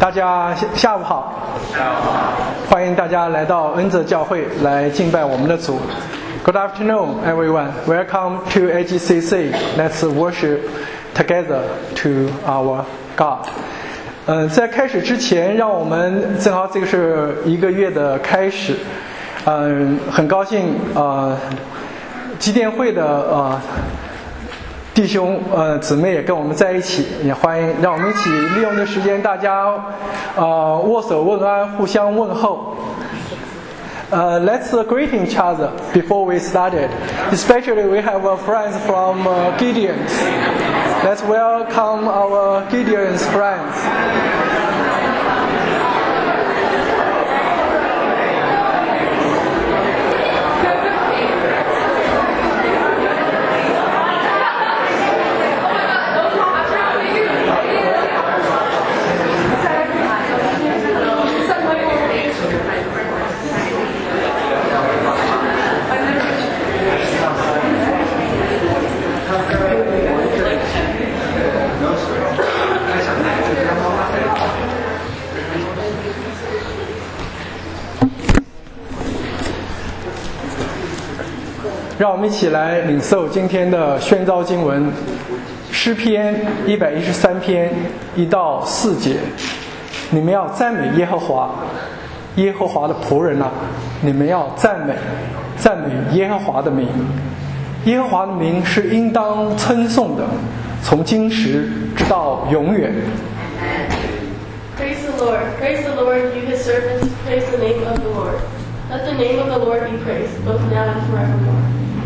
大家下午好，欢迎大家来到恩泽教会来敬拜我们的主。Good afternoon, everyone. Welcome to AGCC. Let's worship together to our God. 在开始之前，让我们正好这个是一个月的开始，很高兴基甸会的弟兄姊妹也跟我们在一起，也欢迎让我们一起利用这时间，大家握手问安，互相问候。Let's greet each other before we started. Especially we have friends from Gideon. Let's welcome our Gideon's friends. 让我们一起来领受今天的宣召经文，诗篇113篇1到4节。你们要赞美耶和华，耶和华的仆人啊，你们要赞美耶和华的名。耶和华的名是应当称颂的，从今时直到永远。 Praise the Lord, praise the Lord, you his servants, praise the name of the Lord. Let the name of the Lord be praised, both now and forevermore.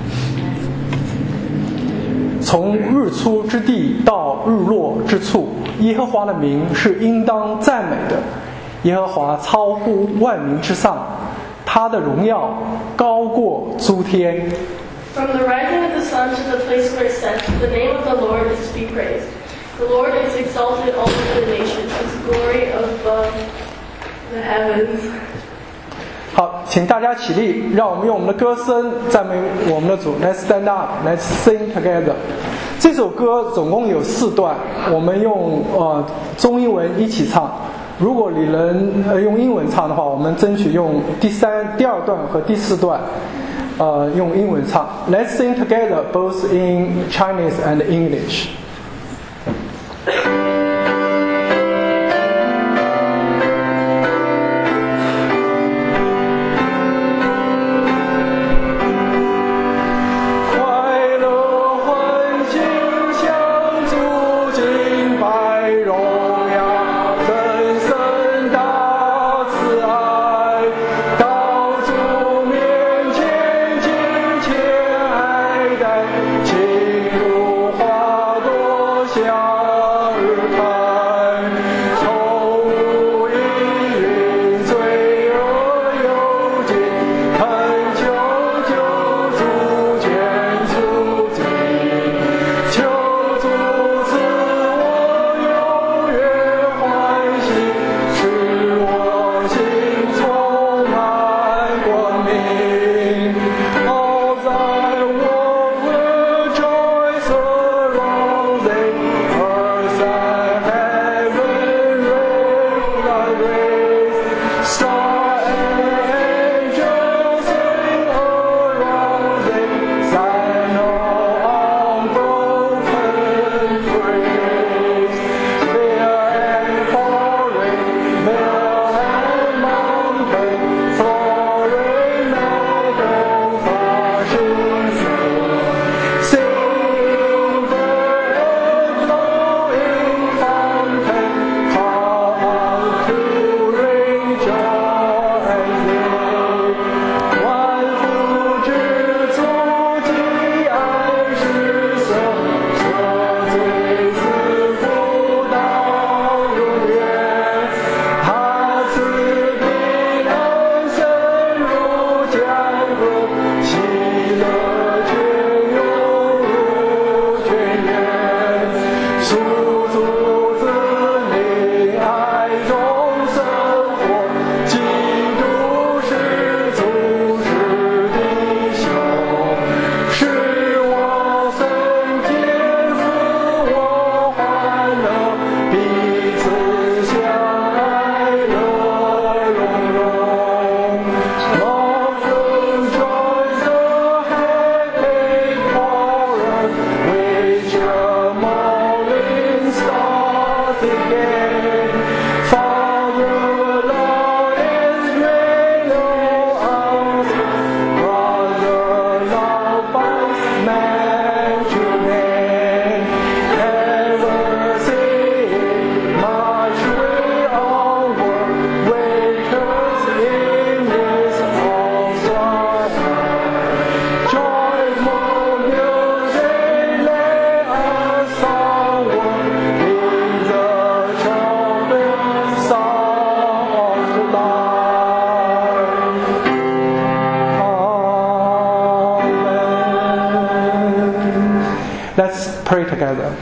从日出之地到日落之处，耶和华的名是应当赞美的。耶和华超乎万民之上，他的荣耀高过诸天。 From the rising of the sun to the place where it sets, the name of the Lord is to be praised. The Lord is exalted all over the nations, his glory above the heavens. 好，请大家起立，让我们用我们的歌声赞美我们的主。Let's stand up, let's sing together. 这首歌总共有4段，我们用中英文一起唱。如果你能用英文唱的话，我们争取用第2段和第4段用英文唱。Let's sing together, both in Chinese and English. together.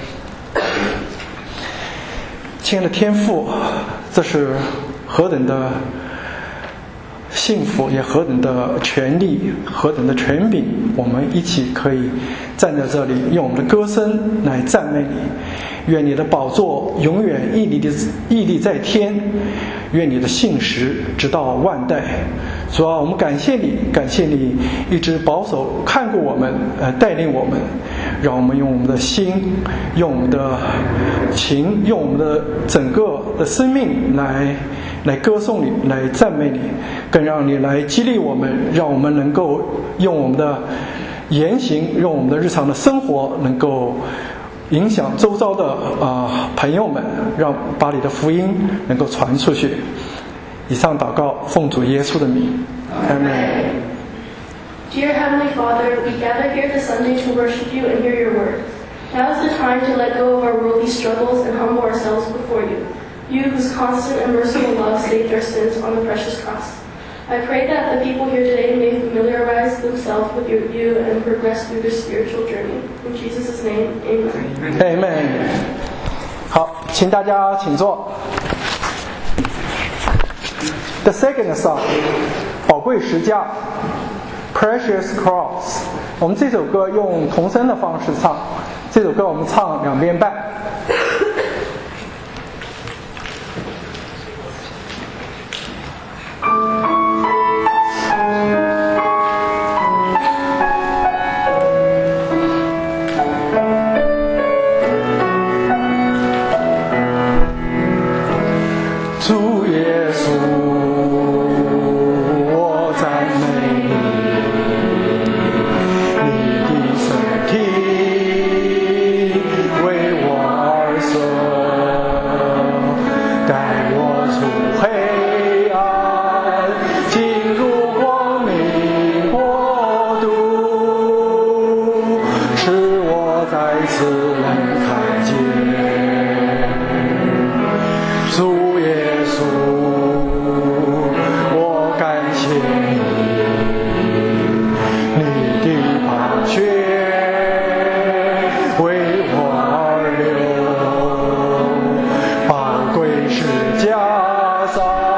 亲爱的天父，这是何等的幸福，也何等的权利，何等的权柄，我们一起可以站在这里，用我们的歌声来赞美你。愿你的宝座永远屹立在天，愿你的信实直到万代。主啊，我们感谢你，感谢你一直保守看顾我们，带领我们，让我们用我们的心，用我们的情，用我们的整个的生命来歌颂你，来赞美你，更让你来激励我们，让我们能够用我们的言行，用我们的日常的生活，能够影响周遭的朋友们，让把你的福音能够传出去。以上祷告，奉主耶稣的名，阿们。 Dear Heavenly Father, we gather here this Sunday to worship you and hear your word. Now is the time to let go of our worldly struggles and humble ourselves before you, you whose constant and merciful love saved our sins on the precious cross. I pray that the people here today may familiarize themselves with you and progress through their spiritual journey. In Jesus' name, amen. Amen. 好，请大家请坐。The second song, 宝贵石架 Precious Cross. 我们这首歌用童声的方式唱，这首歌我们唱2遍半。主耶稣，我赞美你，你的身体为我而舍，带我出黑暗，进入光明国度，使我再次能看见主耶稣，我感谢你，你的宝血为我而流，宝贵石架上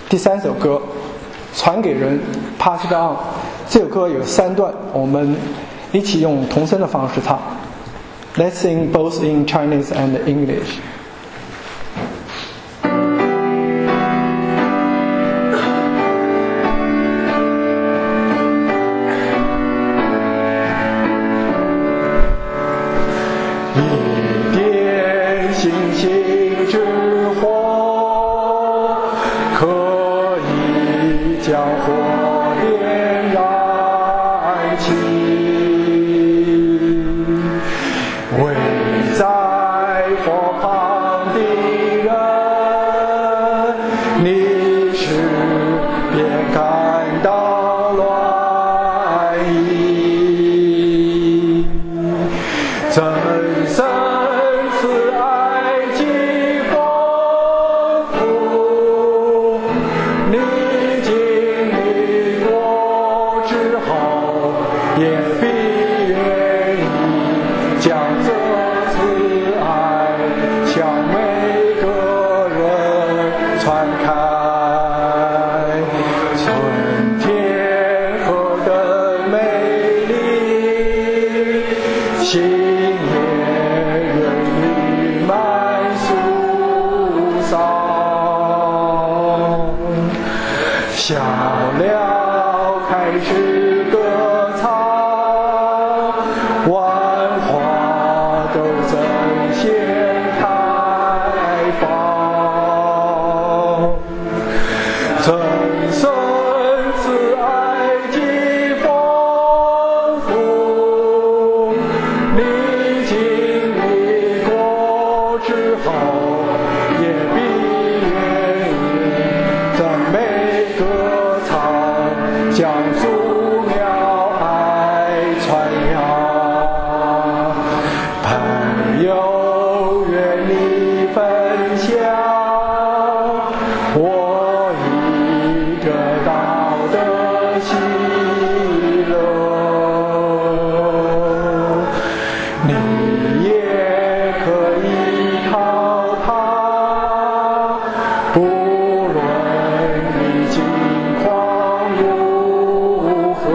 第3首歌传给人 Pass It On， 这首歌有3段，我们一起用童声的方式唱。 Let's sing both in Chinese and English. 一点星星之火，可以将火点燃起。围在火旁的人，你是别感到乱意。真神慈爱极丰富，你经历过之后，也必愿意将这慈爱向每个人传开。春天何等美丽，心也愿意满树上，小鸟开始歌唱，万花都争先开放。真神慈爱极丰富，你经历过之后，也必愿意赞美歌唱，将祖苗爱传扬。朋友，愿你分享我已得到的喜乐，你也可以靠它，不论你境况如何。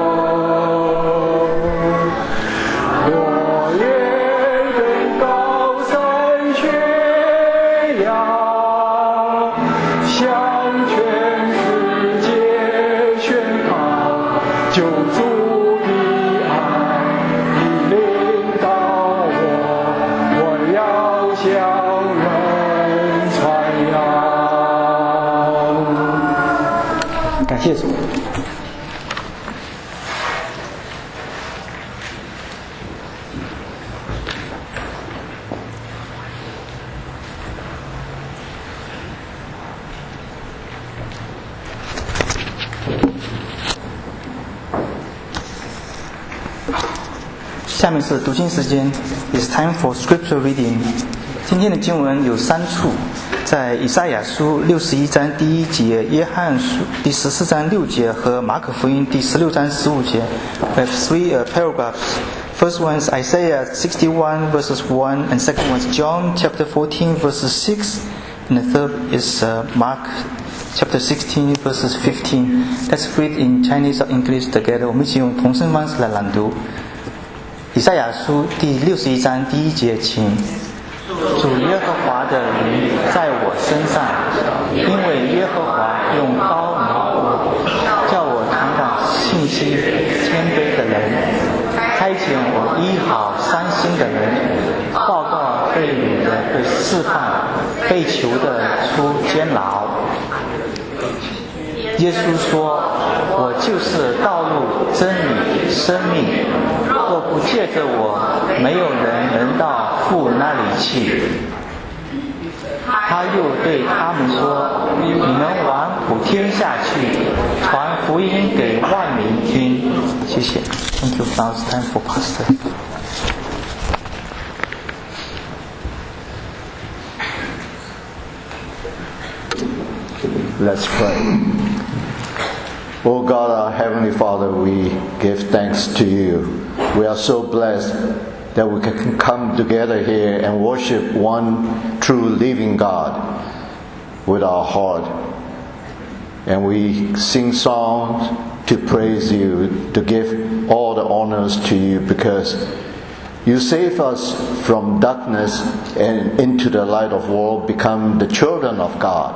我愿跟高声宣扬，向全世界宣告，救主的爱已领导我要向人传扬。感谢主。 下面是读经时间 ，It's time for scripture reading。今天的经文有3处，在以赛亚书61章第1节、约翰书第14章6节和马可福音第16章15节。We have 3 paragraphs. First one is Isaiah 61 verses 1, and second one is John chapter 14 verses 6, and the third is Mark chapter 16 verses 15. Let's read in Chinese or English together. 我们一起用同声方式来朗读。以赛亚书第61章第1节，请。主耶和华的灵在我身上，因为耶和华用膏抹我，叫我传讲信息谦卑的人，差遣我医好伤心的人，报告被掳的被释放，被囚的出监牢。耶稣说：“我就是道路、真理、生命。若不借着我，没有人能到父那里去。”他又对他们说：“你们往普天下去，传福音给万民听。”谢谢。Thank you. Now it's time for Pastor. Let's pray. Oh God, our Heavenly Father, we give thanks to you. We are so blessed that we can come together here and worship one true living God with our heart. And we sing songs to praise you, to give all the honors to you, because you save us from darkness and into the light of world, become the children of God.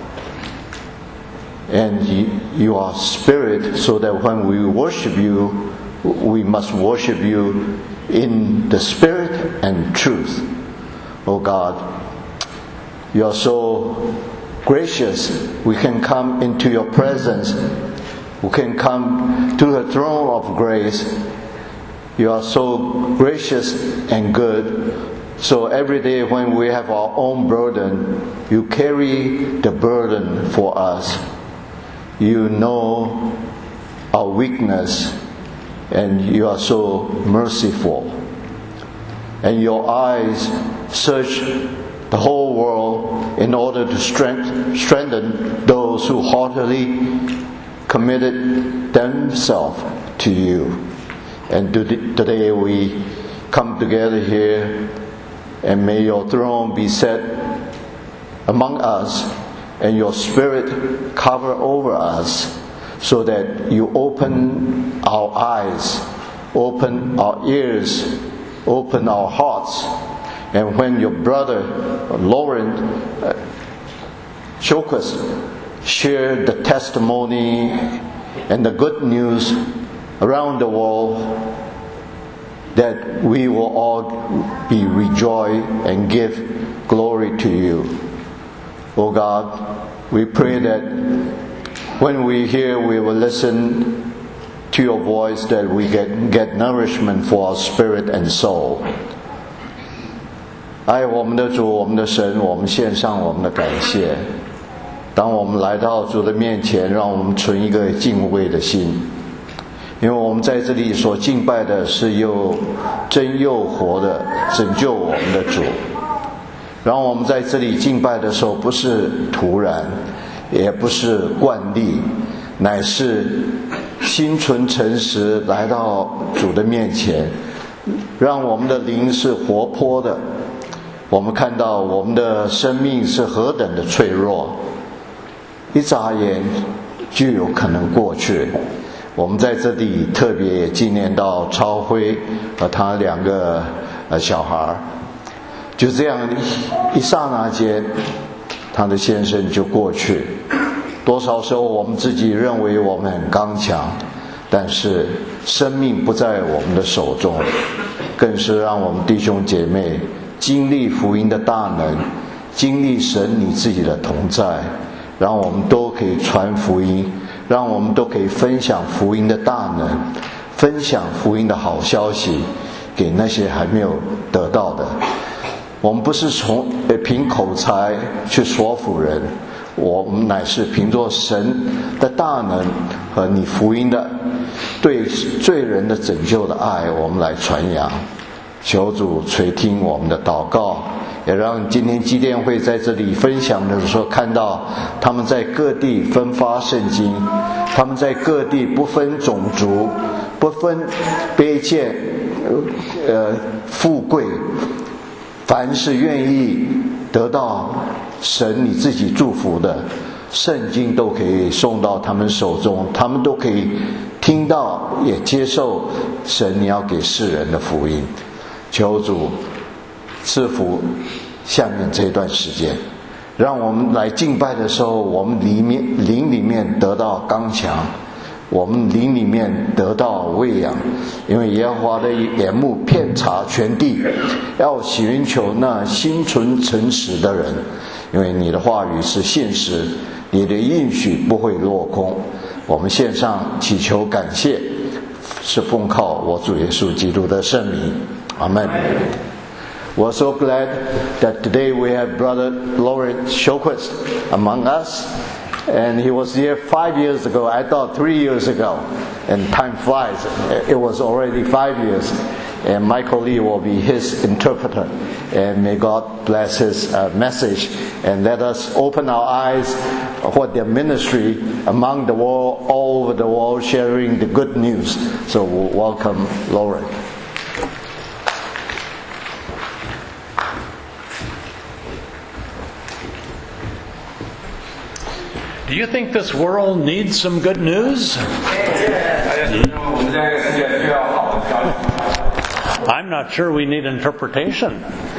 And you are spirit, so that when we worship you, we must worship you in the spirit and truth. Oh God, you are so gracious. We can come into your presence. We can come to the throne of grace. You are so gracious and good. So every day when we have our own burden, you carry the burden for us. You know our weakness, and you are so merciful. And your eyes search the whole world in order to strengthen those who heartily committed themselves to you. And today we come together here, and may your throne be set among us, and your spirit cover over us, so that you open our eyes, open our ears, open our hearts. And when your brother Lauren Shokes shared the testimony and the good news around the world, that we will all be rejoiced and give glory to you. Oh God, we pray that when we hear, we will listen to your voice, that we get nourishment for our spirit and soul. 爱我们的主，我们的神，我们献上我们的感谢。当我们来到主的面前，让我们存一个敬畏的心，因为我们在这里所敬拜的是又真又活的拯救我们的主。让我们在这里敬拜的时候，不是突然，也不是惯例，乃是心存诚实来到主的面前，让我们的灵是活泼的。我们看到我们的生命是何等的脆弱，一眨眼就有可能过去。我们在这里特别也纪念到超辉和他2个小孩，就这样一刹那间，他的先生就过去。多少时候我们自己认为我们很刚强，但是生命不在我们的手中，更是让我们弟兄姐妹经历福音的大能，经历神你自己的同在，让我们都可以传福音，让我们都可以分享福音的大能，分享福音的好消息给那些还没有得到的。我们不是凭口才去说服人，我们乃是凭着神的大能和你福音的对罪人的拯救的爱，我们来传扬。求主垂听我们的祷告，也让今天基甸会在这里分享的时候看到他们在各地分发圣经，他们在各地不分种族，不分卑贱富贵，凡是愿意得到神你自己祝福的圣经都可以送到他们手中，他们都可以听到也接受神你要给世人的福音。求主赐福下面这段时间，让我们来敬拜的时候，我们灵里面得到刚强，我们灵里面得到喂养。因为耶和华的眼目遍察全地，要寻求那心存诚实的人。因为你的话语是信实，你的应许不会落空。我们献上祈求感谢，是奉靠我主耶稣基督的圣名。Amen. We're so glad that today we have Brother Lauren Shokes among us. And he was here 5 years ago. I thought 3 years ago. And time flies. It was already 5 years. And Michael Lee will be his interpreter. And may God bless his message. And let us open our eyes for their ministry among the world, all over the world, sharing the good news. So we'll welcome Lauren. Do you think this world needs some good news? I'm not sure we need interpretation.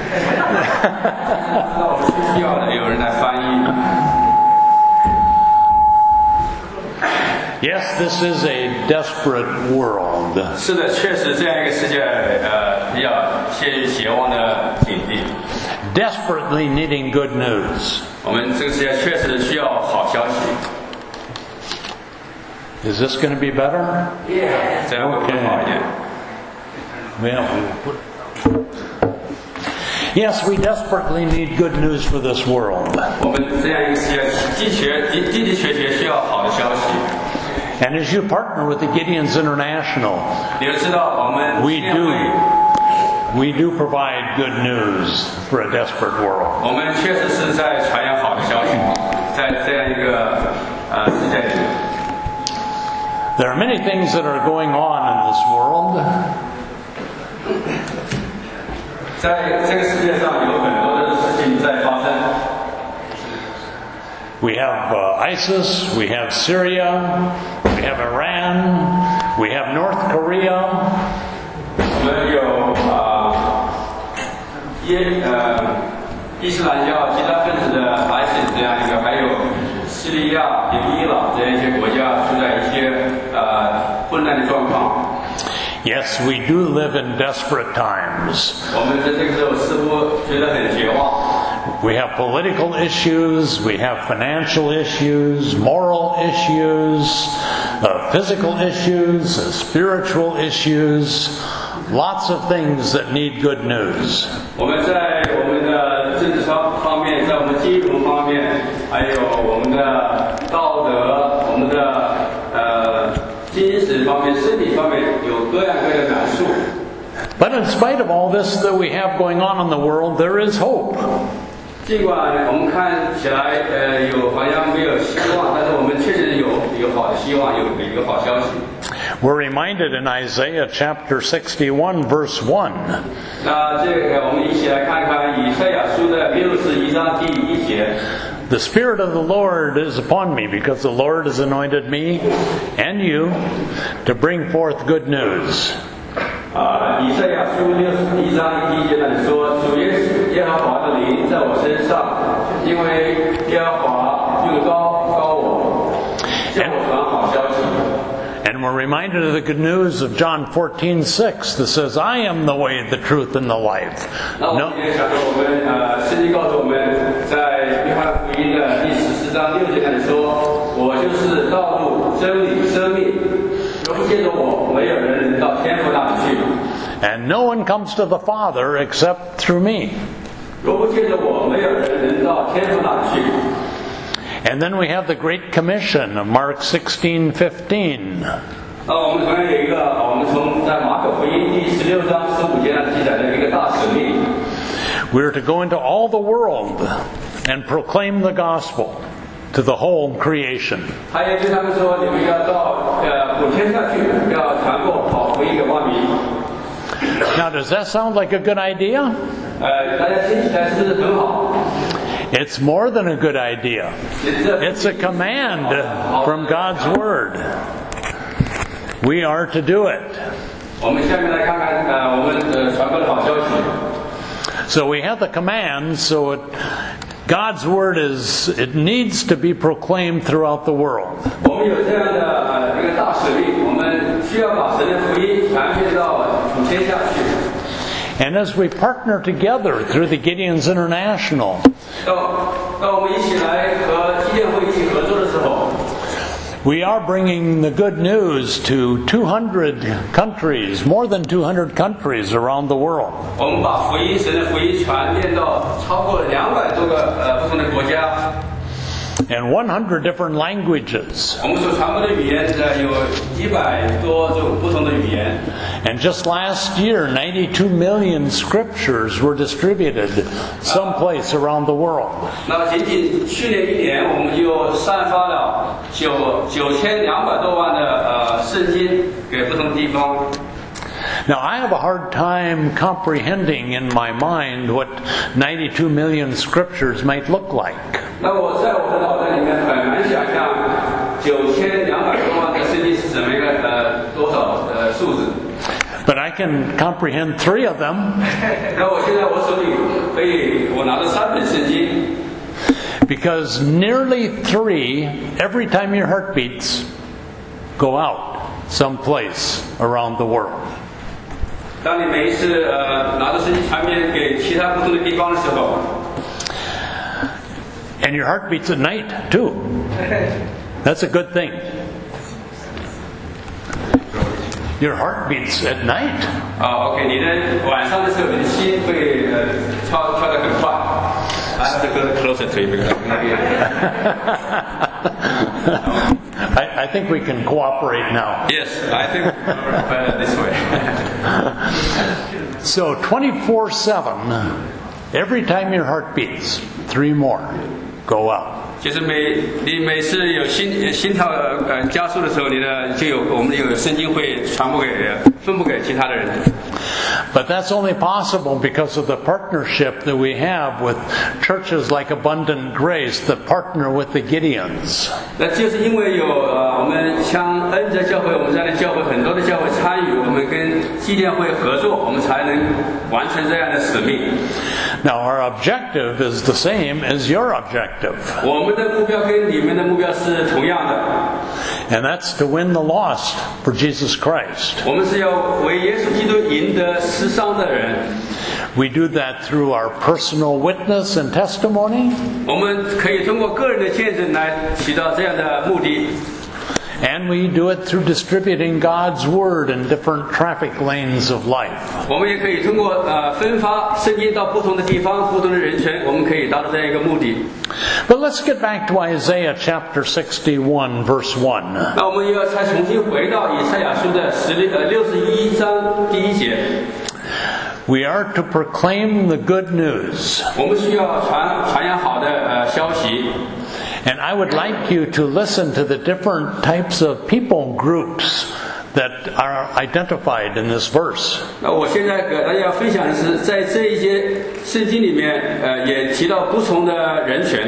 Yes, this is a desperate world. 是的，确实这样一个世界，比较陷于绝望的境地。 Desperately needing good news. 我们这个世界确实需要好消息。 Is this going to be better? 这样会更好一点。 Yes, we desperately need good news for this world. 我们这样一个世界，的确需要好的消息。 And as you partner with the Gideons International, 你要知道，我们 we do provide good news for a desperate world. 我们确实是在传扬好的消息，在这样一个世界里。 There are many things that are going on in this world. 在这个世界上有很多的事情在发生。 We have ISIS, we have Syria, we have Iran, we have North Korea. 我们有伊斯兰教极端分子的 ISIS 这样一个，还有叙利亚、伊朗这样一些国家处在一些混乱的状况。 Yes, we do live in desperate times. 我们在这个时候似乎觉得很绝望。 We have political issues, we have financial issues, moral issues, physical issues, spiritual issues, lots of things that need good news. 我们在我们的政治方面，在我们金融方面，还有我们的道德、我们的精神方面、身体方面，有各样各样的难处。 But in spite of all this that we have going on in the world, there is hope. 尽管我们看起来有好像没有希望，但是我们确实有好的希望，有一个好消息。 We're reminded in Isaiah chapter 61 verse 1. 那这个我们一起来看看以赛亚书的61章第1节。 The Spirit of the Lord is upon me, because the Lord has anointed me and you to bring forth good news. 以赛亚书61章1节那里说：“主耶和华的灵在我身上，因为耶和华就高我，向我传好消息。” And we're reminded of the good news of John 14:6 that says, I am the way, the truth, and the life. 那我们也想着我们圣经告诉我们，在约翰福音的第14章6节那里说：“我就是道路、真理、生命，若不借着我，没有人能到天父那里去。” And no one comes to the Father except through me. 若不借着我，没有人能到天父那里去。 And then we have the Great Commission of Mark 16:15. 那我们同样有一个，我们从在马可福音第16章15节那记载的一个大使命。 We're to go into all the world and proclaim the gospel to the whole creation. 还有对他们说，你们要到普天下去，要传播好福音给万民。 Now, does that sound like a good idea? 大家听起来是不是很好？ It's more than a good idea. It's a command from God's Word. We are to do it. 我们下面来看看我们传播的好消息。 So we have the command, so God's Word it needs to be proclaimed throughout the world. 我们有这样的一个大使命，我们需要把神的福音传遍到普天下去。 And as we partner together through the Gideons International, 当我们一起来和基甸会一起合作的时候， we are bringing the good news to 200 countries, more than 200 countries around the world. 我们把神的福音传遍到超过200多个不同的国家。 And 100 different languages. 我们所传播的语言有100多种不同的语言。 And just last year, 92 million scriptures were distributed someplace around the world. 那么仅仅去年1年，我们就散发了9200多万的圣经给不同地方。 Now, I have a hard time comprehending in my mind what 92 million scriptures might look like. 那我在我的脑袋里面很难想象9200多万的圣经是怎么一个多少数字。 But I can comprehend 3 of them. 那我现在我手里可以，我拿着3本圣经。 Because nearly 3, every time your heart beats, go out someplace around the world. 当你每一次拿着圣经传遍给其他不同的地方的时候， And your heart beats at night too. That's a good thing. Your heart beats at night. OK， 你的晚上的时候，你的心会跳得很快。I have to go closer to you because I think we can cooperate now. Yes, I think better this way. So 24/7, every time your heart beats, 3 more go out. 就是你每次有心跳加速的时候，我们有圣经会分布给其他的人。 But that's only possible because of the partnership that we have with churches like Abundant Grace that partner with the Gideons. 那就是因为有我们像恩泽教会，我们这样的教会，很多的教会参与，我们跟基甸会合作，我们才能完成这样的使命。 Now our objective is the same as your objective. 我们的目标跟你们的目标是同样的。 And that's to win the lost for Jesus Christ. 我们是要为耶稣基督赢得失丧的人。 We do that through our personal witness and testimony. 我们可以通过个人的见证来起到这样的目的。 And we do it through distributing God's Word in different traffic lanes of life. 我们也可以通过分发圣经到不同的地方、不同的人群，我们可以达到这样一个目的。 But let's get back to Isaiah chapter 61, verse 1. 那我们又要再重新回到以赛亚书的61章第1节。 We are to proclaim the good news. 我们需要传扬好的消息。 And I would like you to listen to the different types of people groups that are identified in this verse. 那我现在给大家分享的是，在这一节圣经里面，也提到不同的人群。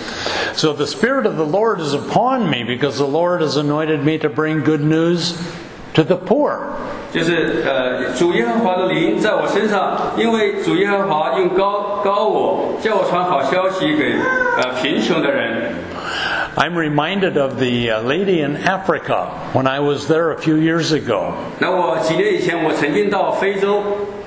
So the Spirit of the Lord is upon me because the Lord has anointed me to bring good news to the poor. 就是主耶和华的灵在我身上，因为主耶和华用高我，叫我传好消息给贫穷的人。 I'm reminded of the lady in Africa when I was there a few years ago. 那我几年以前，我曾经到非洲。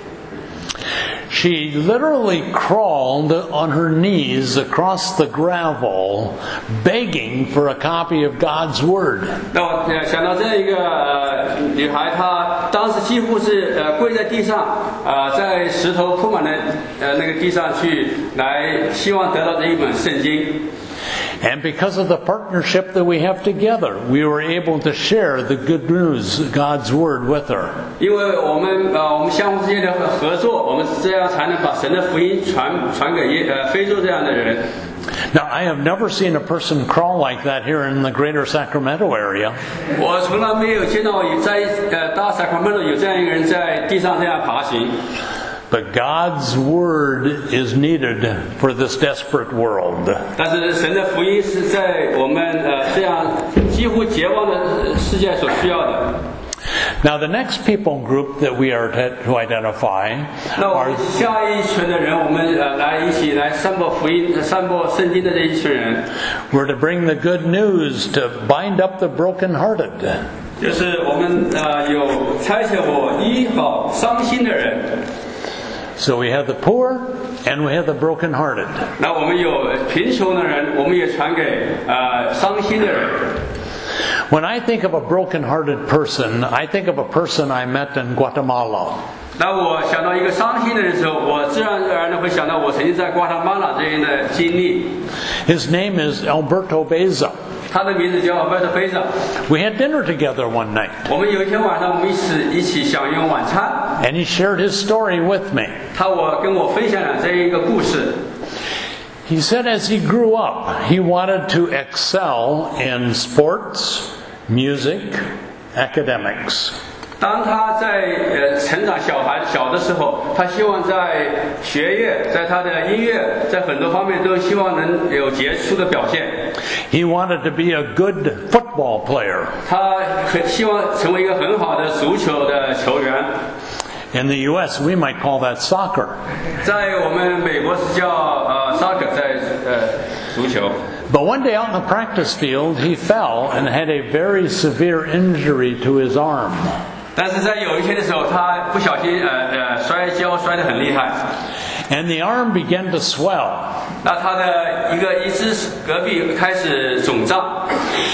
She literally crawled on her knees across the gravel, begging for a copy of God's Word. 那我想到这样一个女孩，她当时几乎是跪在地上，在石头铺满的那个地上去，来希望得到这一本圣经。 And because of the partnership that we have together, we were able to share the good news, God's Word, with her. 因为我们相互之间的合作，我们这样才能把神的福音传给非洲这样的人。 Now, I have never seen a person crawl like that here in the greater Sacramento area. 我从来没有见到在大 Sacramento 有这样一个人在地上这样爬行。 But God's Word is needed for this desperate world. 但是神的福音是在我们这样几乎绝望的世界所需要的。 Now, the next people group that we are to identify 那我 are 们下一群的人，我们一起来散播福音、散播圣经的这一群人， we're to bring the good news to bind up the brokenhearted. 就是我们有差遣我医好伤心的人。 So we have the poor and we have the brokenhearted. 那我们有贫穷的人，我们也传给伤心的人。 When I think of a broken-hearted person, I think of a person I met in Guatemala. 那我想到一个伤心的人的时候，我自然而然的会想到我曾经在瓜达马拉这边的经历。 His name is Alberto Beza. 他的名字叫 Alberto Beza。 We had dinner together one night, 我们有一天晚上，我们一起享用晚餐。 and he shared his story with me. 跟我分享了这一个故事。 He said as he grew up, he wanted to excel in sports, music, academics. 当他在成长小的时候，他希望在学业，在他的音乐，在很多方面都希望能有杰出的表现。 He wanted to be a good football player. 他希望成为一个很好的足球的球员。 In the U.S., we might call that soccer. 在我们美国是叫soccer， 在足球。 But one day out in the practice field, he fell and had a very severe injury to his arm. 但是在有一天的时候，他不小心摔跤摔得很厉害， And the arm began to swell. 那他的一只隔壁开始肿胀，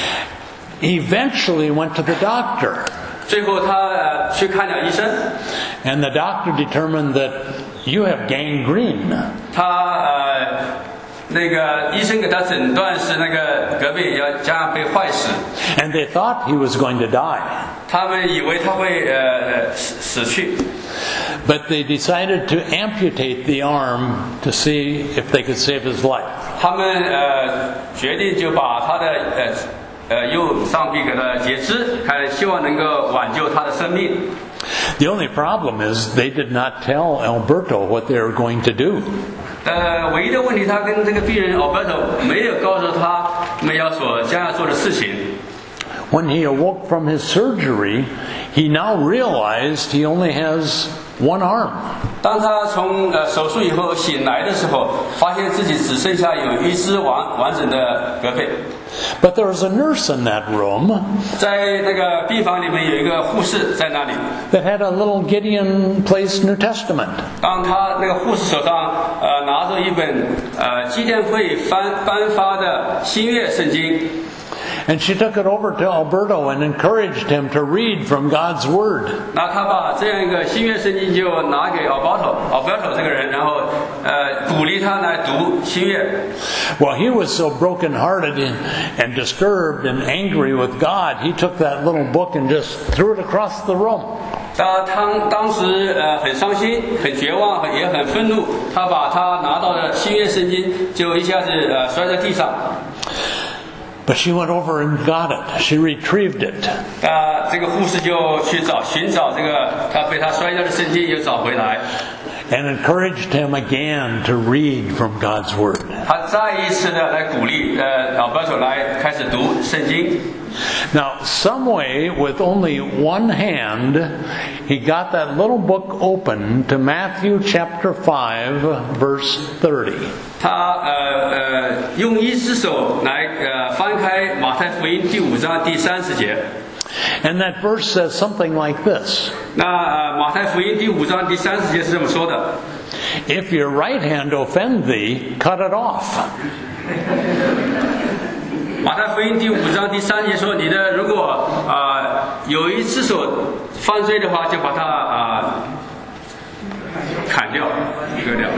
He eventually went to the doctor. 最后他去看了医生， And the doctor determined that you have gangrene. 他那个医生给他诊断是那个隔壁要将要被坏死， And they thought he was going to die. 他们以为他会死去， But they decided to amputate the arm to see if they could save his life. 他们决定就把他的右上臂给他截肢，希望能够挽救他的生命。 The only problem is they did not tell Alberto what they were going to do. 唯一的问题，他跟这个病人 Alberto 没有告诉他们将要做的事情。 When he awoke from his surgery, he now realized he only has one arm. 当他从手术以后醒来的时候，发现自己只剩下有一只完整的胳膊。 But there was a nurse in that room 在那个病房里面有一个护士在那里。 that had a little Gideon Place New Testament. 当他那个护士手上拿着一本基甸会颁发的新约圣经。 And she took it over to Alberto and encouraged him to read from God's Word. 那他把这样一个新约圣经就拿给 Alberto 这个人，然后鼓励他来读新约。 Well, he was so brokenhearted and disturbed and angry with God, he took that little book and just threw it across the room. 他当时很伤心、很绝望、也很愤怒，他把他拿到的新约圣经就一下子摔在地上。 But she went over and got it. She retrieved it. 这个护士就去寻找这个他被他摔掉的圣经，又找回来。 And encouraged him again to read from God's Word. 他再一次的来鼓励Alberto 来开始读圣经。 Now, some way, with only one hand, he got that little book open to Matthew chapter 5, verse 30. 他用一只手来翻开马太福音第5章第30节。 And that verse says something like this. 那马太福音第5章第30节是这么说的 If your right hand offend thee, cut it off. 马太福音第5章第3节说，你的如果有一只手犯罪的话，就把它砍掉，割掉。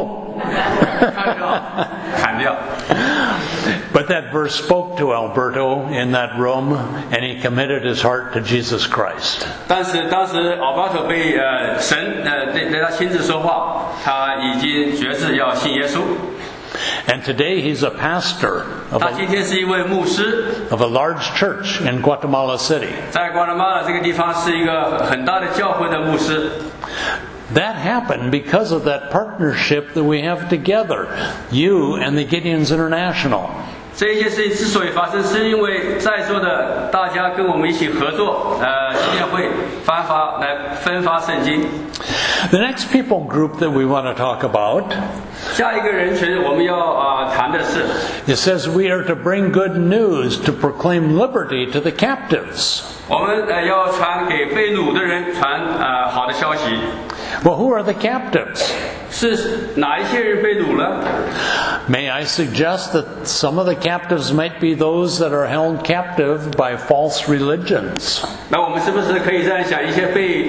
砍掉。 But that verse spoke to Alberto in that room, and he committed his heart to Jesus Christ. 但是当时Alberto被神对他亲自说话，他已经决志要信耶稣。 And today he's a pastor 他今天是一位牧师， of a large church in Guatemala City. 在瓜地马拉这个地方是一个很大的教会的牧师。 That happened because of that partnership that we have together, you and the Gideons International. 这一件事情之所以发生，是因为在座的大家跟我们一起合作，基甸会来分发圣经。 The next people group that we want to talk about, 下一个人群我们要谈的是， it says we are to bring good news to proclaim liberty to the captives. 我们要传给被掳的人传好的消息。 Well, who are the captives? 是哪一些人被掳了？ May I suggest that some of the captives might be those that are held captive by false religions? 那我们是不是可以这样想，一些被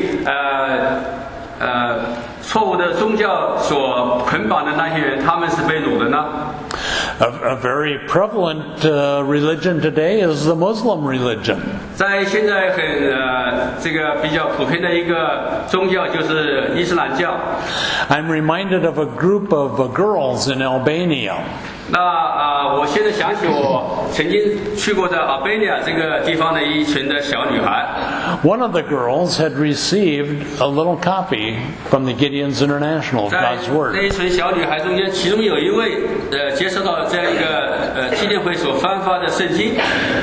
错误的宗教所捆绑的那些人，他们是被掳的呢？ A very prevalent religion today is the Muslim religion. 在现在这个比较普遍的一个宗教就是伊斯兰教。 I'm reminded of a group of girls in Albania. 那我现在想起我曾经去过的阿贝利亚这个地方的一群的小女孩。 One of the girls had received a little copy from the Gideon's International of 在 God's Word. 那一群小女孩中间，其中有一位接受到这样一个纪念会所颁发的圣经。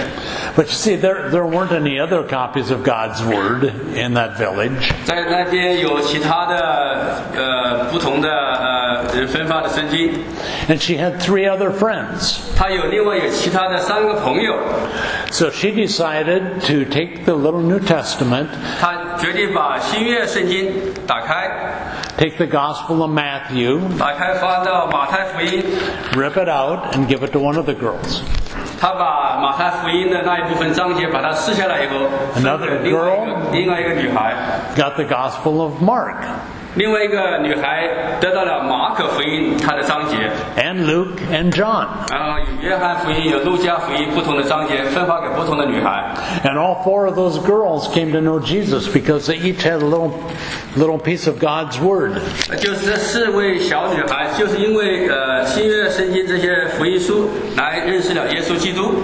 But you see, there weren't any other copies of God's Word in that village. 在那边有其他的不同的人分发的圣经。 And she had 3 other friends. 她另外有其他的3个朋友。 So she decided to take the little New Testament, 她决定把新约圣经打开， take the Gospel of Matthew, 打开翻到马太福音， rip it out, and give it to one of the girls. 她把马太福音的那一部分章节把它撕下来以后，分给另外一个女孩， got the Gospel of Mark. 另外一个女孩得到了马可福音它的章节， And Luke and John. 然后有约翰福音、有路加福音不同的章节分发给不同的女孩。 And all 4 of those girls came to know Jesus because they each had a little piece of God's Word. 就是这4位小女孩，就是因为新约圣经这些福音书来认识了耶稣基督。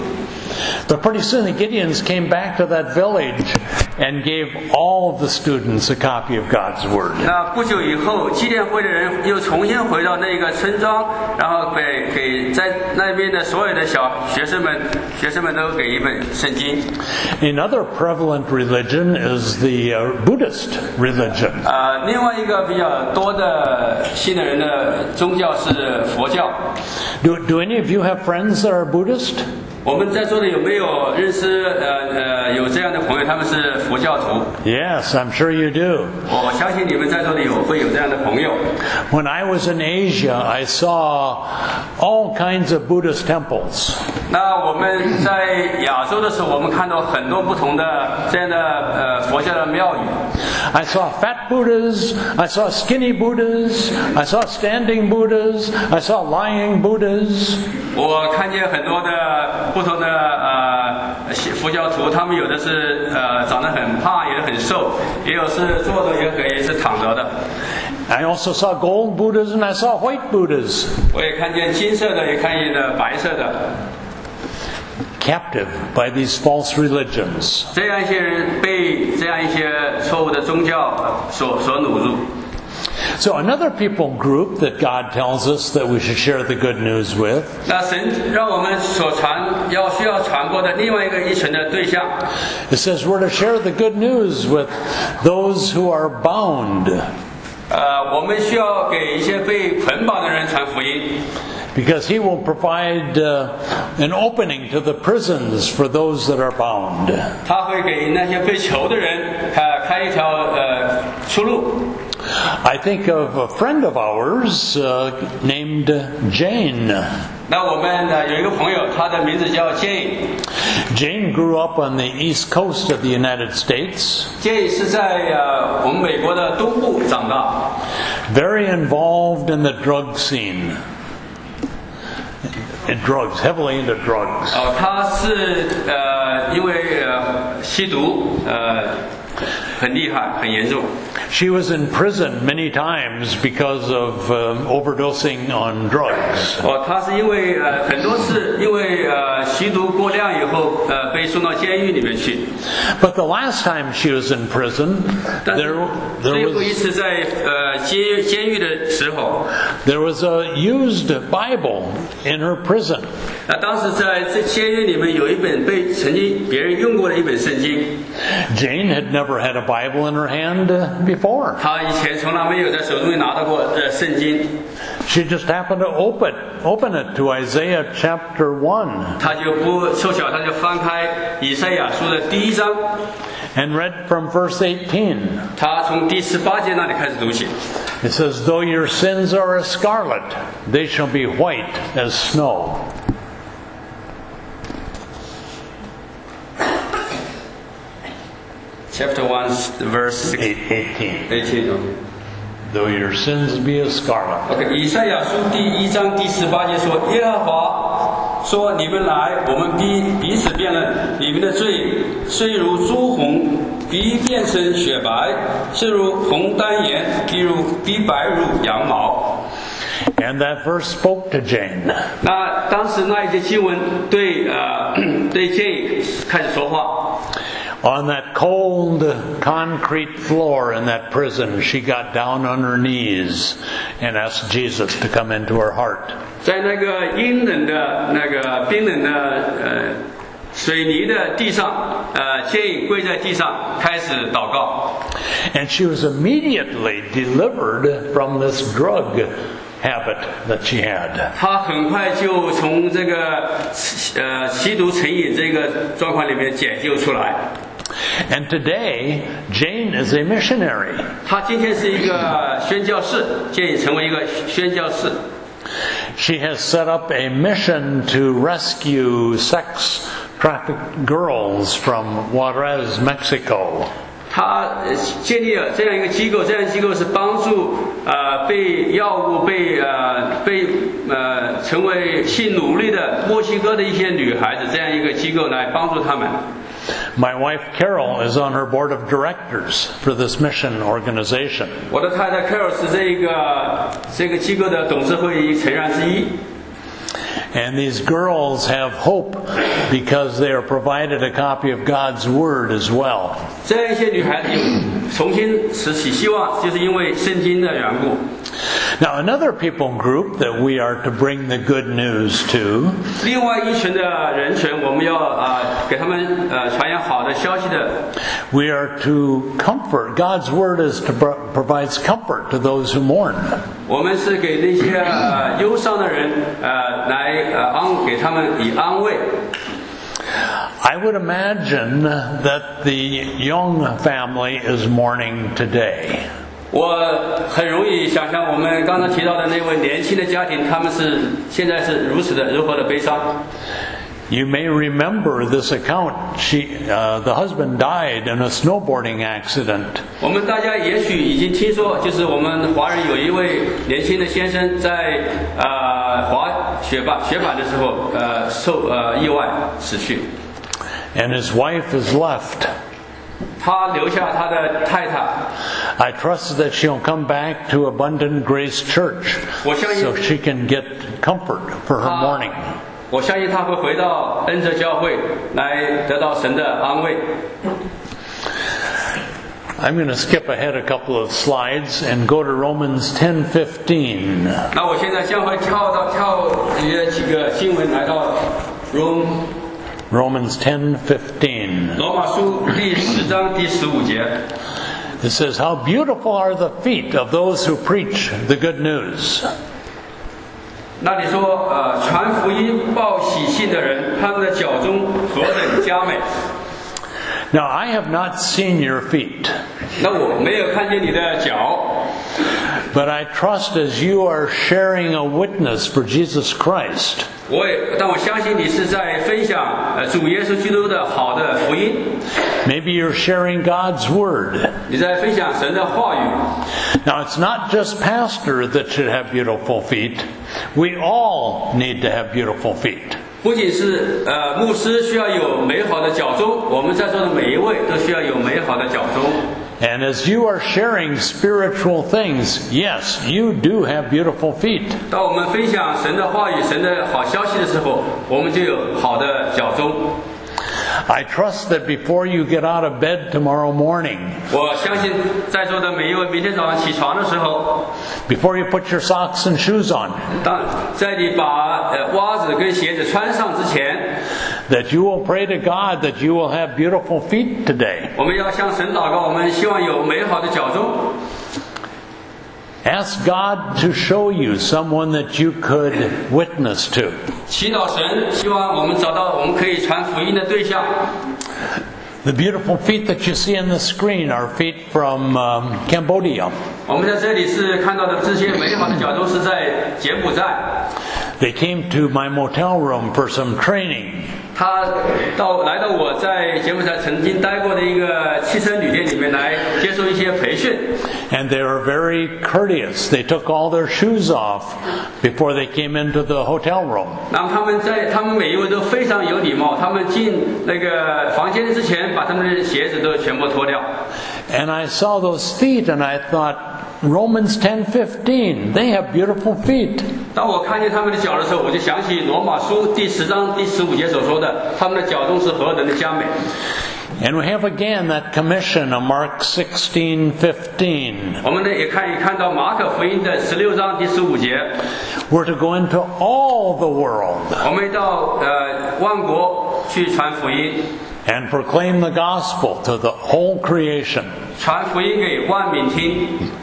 But pretty soon the Gideons came back to that village and gave all of the students a copy of God's Word. 那不久以后，纪念会的人又重新回到那个村庄，然后给在那边的所有的小学生们都给一本圣经。 Another prevalent religion is the Buddhist religion. 另外一个比较多的信的人的宗教是佛教。 Do any of you have friends that are Buddhist? 我们在座的有没有认识有这样的朋友，他们是佛教徒？ Yes, I'm sure you do. 我相信你们在座的会有这样的朋友。 When I was in Asia, I saw all kinds of Buddhist temples. 那我们在亚洲的时候，我们看到很多不同的这样的佛教的庙宇。 I saw fat Buddhas, I saw skinny Buddhas, I saw standing Buddhas, I saw lying Buddhas. 我看见很多的不同的佛教徒，他们有的是长得很胖，有的很瘦，也有是坐着，也是躺着的。 I also saw gold Buddhas and I saw white Buddhas. 我也看见金色的，也看见了白色的。 Captive by these false religions. 这样一些人被这样一些错误的宗教所掳入。 So another people group that God tells us that we should share the good news with. 那神让我们需要传播的另外一群的对象。 It says we're to share the good news with those who are bound. 我们需要给一些被捆绑的人传福音。 Because he will provide an opening to the prisons for those that are bound. 他会给那些被囚的人开一条出路。 I think of a friend of ours named Jane. 那我们有一个朋友，他的名字叫 Jane。 Jane grew up on the east coast of the United States. Jane 是在我们美国的东部长大。 Very involved in the drug scene. Drugs, heavily into drugs. 他是因为吸毒很厉害，很严重。 She was in prison many times because of overdosing on drugs. 他是因为很多次因为吸毒过量以后被送到监狱里面去。 But the last time she was in prison, there 最后一 was 次在监狱的时候， there was a used Bible in her prison. 当时在这监狱里面有一本曾经别人用过的一本圣经。 Jane had never had a Bible in her hand before. 他以前从来没有在手中拿到过圣经。 She just happened to open it to Isaiah chapter 1 他就不凑巧，他就翻开以赛亚书的第1章， and read from verse 18. 他从第18节那里开始读起。 It says, "Though your sins are as scarlet, they shall be white as snow." Chapter 1, verse 18. 18。 Though your sins be as scarlet. OK， 以赛亚书第1章第18节说：“耶和华说，你们来，我们彼此辩论，你们的罪虽如朱红，必变成雪白；虽如红丹颜，必白如羊毛。” And that verse spoke to Jane. 那当时那一节经文对Jane 开始说话。 On that cold concrete floor in that prison, she got down on her knees and asked Jesus to come into her heart. 在那个阴冷的那个冰冷的水泥的地上Jane 跪在地上开始祷告。 And she was immediately delivered from this drug habit that she had. 她很快就从这个吸毒成瘾这个状况里面解救出来。 And today, Jane is a missionary. 她今天是一个宣教士，建议成为一个宣教士。 She has set up a mission to rescue sex trafficked girls from Juarez, Mexico. 他建立了这样一个机构，这样一个机构是帮助被药物成为性奴隶的墨西哥的一些女孩子，这样一个机构来帮助他们。 My wife Carol is on her board of directors for this mission organization. 我的太太 Carol 是这个机构的董事会议成员之一。 And these girls have hope because they are provided a copy of God's Word as well. 这样一些女孩子重新拾起希望，就是因为圣经的缘故。 Now, another people group that we are to bring the good news to 另外一群的人群，我们要给他们传扬好的消息的。 We are to comfort. God's Word is to provides comfort to those who mourn. 我们是给那些忧伤的人来给他们以安慰。 I would imagine that the Young family is mourning today. 我很容易想象我们刚才提到的那位年轻的家庭，他们现在是如何的悲伤。 You may remember this account. The husband died in a snowboarding accident. 我们大家也许已经听说，就是我们华人有一位年轻的先生在滑雪板的时候受意外死去。 And his wife is left. 他留下他的太太。 I trust that she'll come back to Abundant Grace Church so she can get comfort for her mourning. 我相信他会回到恩泽教会来得到神的安慰。 I'm going to skip ahead a couple of slides and go to Romans 10:15. 那我现在将会跳几个经文来到 Romans 10:15. 罗马书第10章第15节。 It says, "How beautiful are the feet of those who preach the good news." 那里说，传福音报喜信的人，他们的脚中何等佳美。 Now I have not seen your feet. 那我没有看见你的脚。 But I trust as you are sharing a witness for Jesus Christ. 但我相信你是在分享主耶稣基督的好的福音。 Maybe you're sharing God's word. 你在分享神的话语。 Now it's not just pastor that should have beautiful feet. We all need to have beautiful feet. 不仅是牧师需要有美好的脚中，我们在座的每一位都需要有美好的脚中。 And as you are sharing spiritual things, yes, you do have beautiful feet. 当我们分享神的话语、神的好消息的时候，我们就有好的脚中。 I trust that before you get out of bed tomorrow morning, 我相信在座的每一位明天早上起床的时候 before you put your socks and shoes on, 在你把袜子跟鞋子穿上之前 that you will pray to God that you will have beautiful feet today. 我们要向神祷告，我们希望有美好的脚中。 Ask God to show you someone that you could witness to. 祈祷神，希望我们找到我们可以传福音的对象。 The beautiful feet that you see on the screen are feet from Cambodia. 我们在这里是看到的这些美好的脚都是在柬埔寨。 They came to my motel room for some training. 他来到我在柬埔寨曾经待过的一个汽车旅店里面来接受一些培训。 And they were very courteous. They took all their shoes off before they came into the hotel room. 然后他们每一位都非常有礼貌，他们进那个房间之前把他们的鞋子都全部脱掉。 And I saw those feet and I thought, Romans 10:15. They have beautiful feet. 当我看见他们的脚的时候，我就想起罗马书第10章第15节所说的，他们的脚中是何等的佳美。 And we have again that commission of Mark 16:15. 我们呢也看到马可福音的16章第15节， We're to go into all the world 我们到万国去传福音， and proclaim the gospel to the whole creation. 传福音给万民听。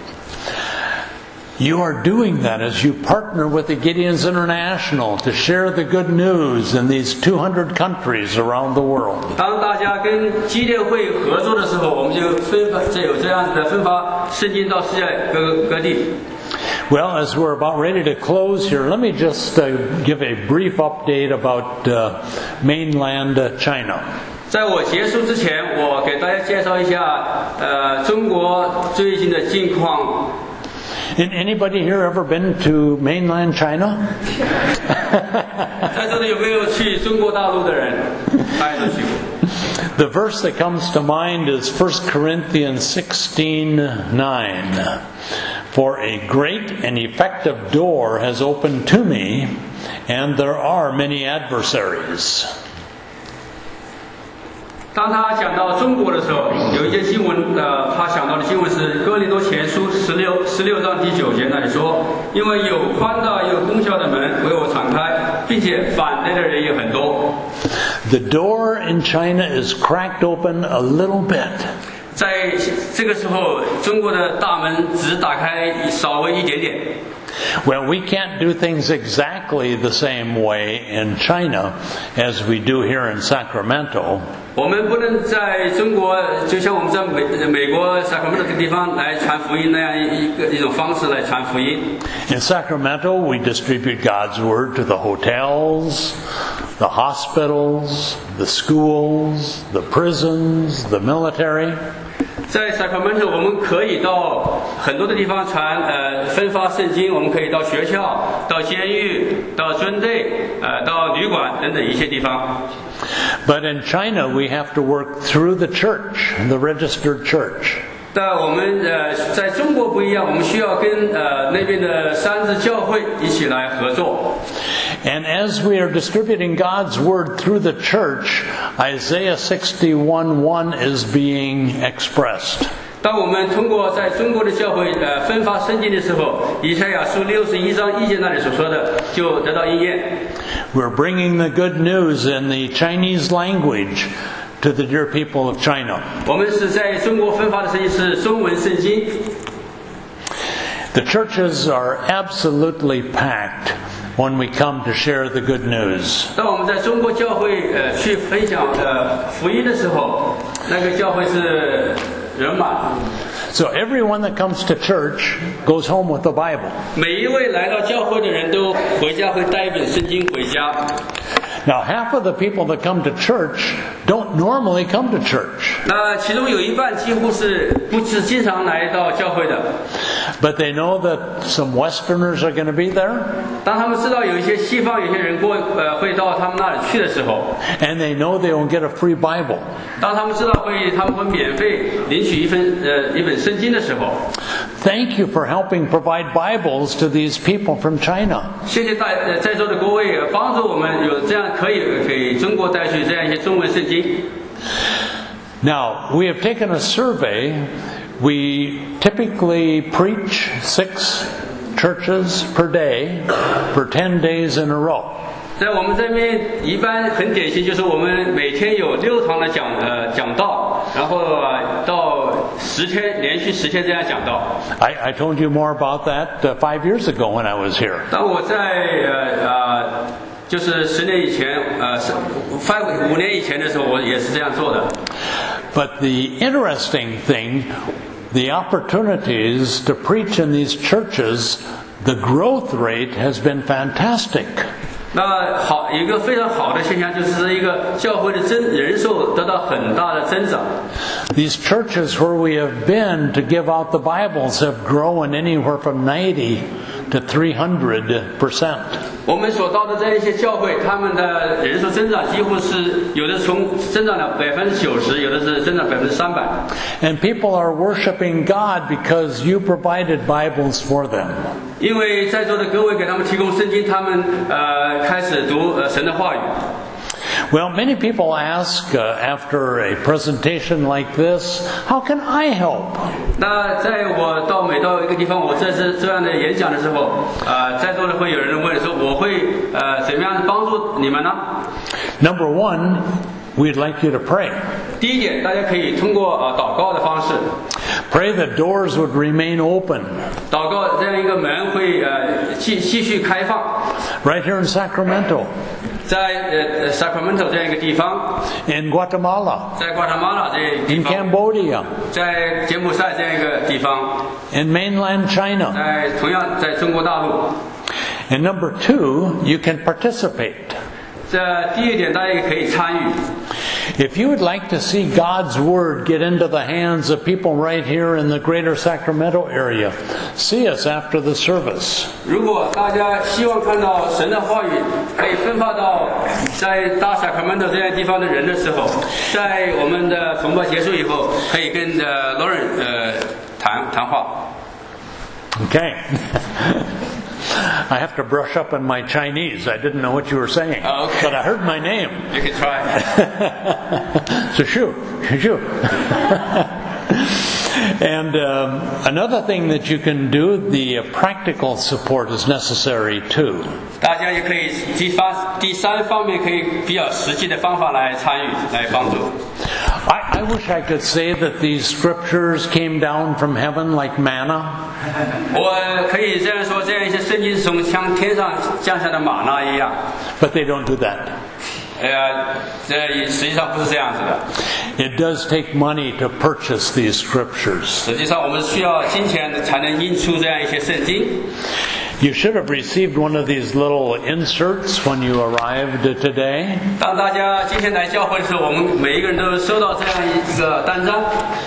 You are doing that as you partner with the Gideons International to share the good news in these 200 countries around the world. 当大家跟基甸会合作的时候，我们就有这样的分发圣经到世界各地。 Well, as we're about ready to close here, let me just give a brief update about mainland China. 在我结束之前，我给大家介绍一下中国最近的近况。 Anybody here ever been to mainland China? 在这里有没有去中国大陆的人？大家都去过。 The verse that comes to mind is 1 Corinthians 16:9. For a great and effective door has opened to me, and there are many adversaries. 当他讲到中国的时候，有一些经文，他想到的经文是哥林多前书16章第9节那里说，因为有宽大有功效的门为我敞开，并且反对的人也很多。 The door in China is cracked open a little bit. 在这个时候，中国的大门只打开稍微一点点。 Well, we can't do things exactly the same way in China as we do here in Sacramento. 我们不能在中国，就像我们在美国 Sacramento 这个地方来传福音那样一种方式来传福音。 In Sacramento, we distribute God's Word to the hotels, the hospitals, the schools, the prisons, the military. 在 Sacramento 我们可以到很多的地方分发圣经，我们可以到学校、到监狱、到军队、到旅馆等等一些地方。 But in China, we have to work through the church, the registered church. 但我们在中国不一样，我们需要跟那边的三自教会一起来合作。 And as we are distributing God's Word through the church, Isaiah 61:1 is being expressed. 当我们通过在中国的教会分发圣经的时候，以赛亚书61章1节那里所说的就得到应验。 We're bringing the good news in the Chinese language to the dear people of China. 我们是在中国分发的圣经是中文圣经。 The churches are absolutely packed when we come to share the good news. 当我们在中国教会去分享福音的时候，那个教会是人满。 So everyone that comes to church goes home with the Bible. 每一位来到教会的人都回家会带一本圣经回家。 Now, half of the people that come to church don't normally come to church. 那其中有一半几乎不是经常来到教会的。 But they know that some Westerners are going to be there. 当他们知道有一些西方有些人会到他们那里去的时候， And they know they will get a free Bible. 当他们知道他们会免费领取一本圣经的时候， Thank you for helping provide Bibles to these people from China. 谢谢在座的各位帮助我们有这样可以给中国带去这样一些中文圣经。 Now, we have taken a survey. We typically preach 6 churches per day for 10 days in a row. 在我们这边一般很典型，就是我们每天有6堂的讲道，然后到10天连续10天这样讲道。 I told you more about that 5 years ago when I was here. 当我在就是10年以前5年以前的时候，我也是这样做的。 But the interesting thing, the opportunities to preach in these churches, the growth rate has been fantastic. 那好，有一个非常好的现象，就是一个教会的人数得到很大的增长。 These churches where we have been to give out the Bibles have grown anywhere from 90 to 300%. 我们所到的这一些教会，他们的人数增长几乎是有的从增长了90%，有的是增长300%。 And people are worshiping God because you provided Bibles for them. 因为在座的各位给他们提供圣经，他们开始读神的话语。 Well, many people ask after a presentation like this, how can I help? 那在我每到一个地方，我这样的演讲的时候，在座的会有人问说，我会怎么样帮助你们呢？ Number one, we'd like you to pray. 第一点，大家可以通过祷告的方式， Pray that doors would remain open. 祷告这样一个门会继续开放。 Right here in Sacramento, 在Sacramento 这样一个地方， in Guatemala, 在瓜达马拉这样一个地 in 方， Cambodia, 在柬埔寨这样一个地方， in mainland China. 同样在中国大陆。 And number two, you can participate. 这第一点，大家也可以参与。 If you would like to see God's Word get into the hands of people right here in the greater Sacramento area, see us after the service. 如果大家希望看到神的话语可以分发到在大萨克曼多这样地方的人的时候，在我们的崇拜结束以后，可以跟Lauren 谈话。 Okay. I have to brush up on my Chinese. I didn't know what you were saying. Oh, okay. But I heard my name. You can try. Zhishu. And another thing that you can do, the practical support is necessary too. 大家也可以第三方面可以比较实际的方法来参与来帮助。 I wish I could say that these scriptures came down from heaven like manna. 我可以这样说，这样一些圣经是从像天上降下的玛纳一样。 But they don't do that. 这实际上不是这样子的。 It does take money to purchase these scriptures. 实际上，我们需要金钱才能印出这样一些圣经。 You should have received one of these little inserts when you arrived today. 当大家今天来教会的时候，我们每一个人都收到这样一个单张。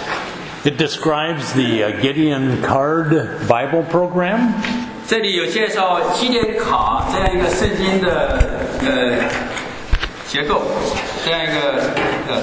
It describes the Gideon Card Bible program. 这里有介绍基甸卡这样一个圣经的结构，这样一个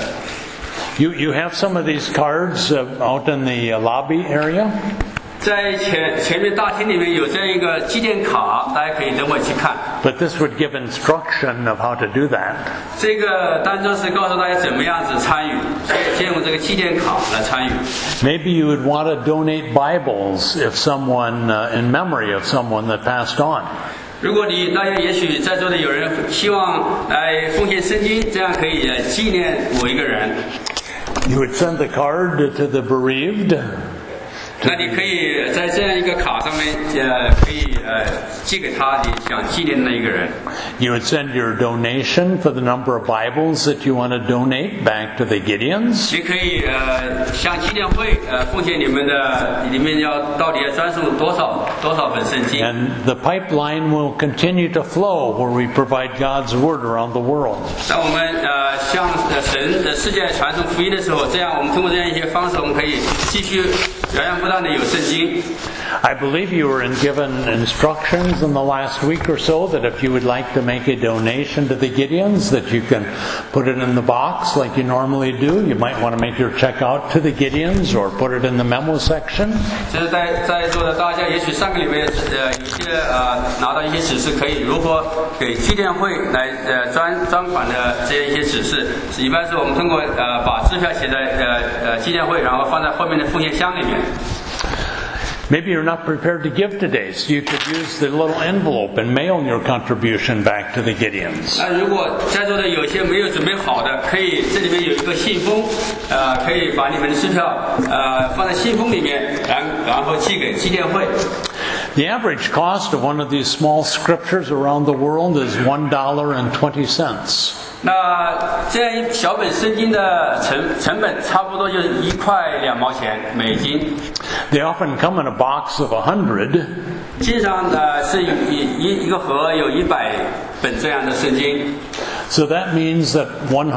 You have some of these cards out in the lobby area. 在前面大厅里面有这样一个基甸卡，大家可以等会去看。 But this would give instruction of how to do that. 这个单张是告诉大家怎么样子参与，先用这个基甸卡来参与。 Maybe you would want to donate Bibles if someone, in memory of someone that passed on. 如果大家也许在座的有人希望来奉献圣经，这样可以纪念某一个人。 You would send the card to the bereaved. 那你可以在这样一个卡上面，可以寄给他你想纪念的那一个人。 You would send your donation for the number of Bibles that you want to donate back to the Gideons. 你可以向纪念会奉献你们的里面到底要专送多少本圣经。 And the pipeline will continue to flow where we provide God's Word around the world. 当我们向神的世界传送福音的时候，这样我们通过这样一些方式，我们可以继续源源不断的有圣经。 I believe you were given instructions in the last week or so that if you would like to make a donation to the Gideons, that you can put it in the box like you normally do. You might want to make your check out to the Gideons or put it in the memo section. 其实在座的大家，也许上个礼拜有些拿到一些指示，可以如何给纪念会来专款的这些一些指示。一般是我们通过把支票写在纪念会，然后放在后面的奉献箱里面。 Maybe you're not prepared to give today, so you could use the little envelope and mail your contribution back to the Gideons. 那如果在座的有些没有准备好的，可以这里面有一个信封，可以把你们的支票放在信封里面，然后寄给纪念会。 The average cost of one of these small scriptures around the world is $1.20. 那这样一小本圣经的成本差不多就是1块2毛钱美金。 They often come in a box of 100. 经常是一个盒有100本这样的圣经。 So that means that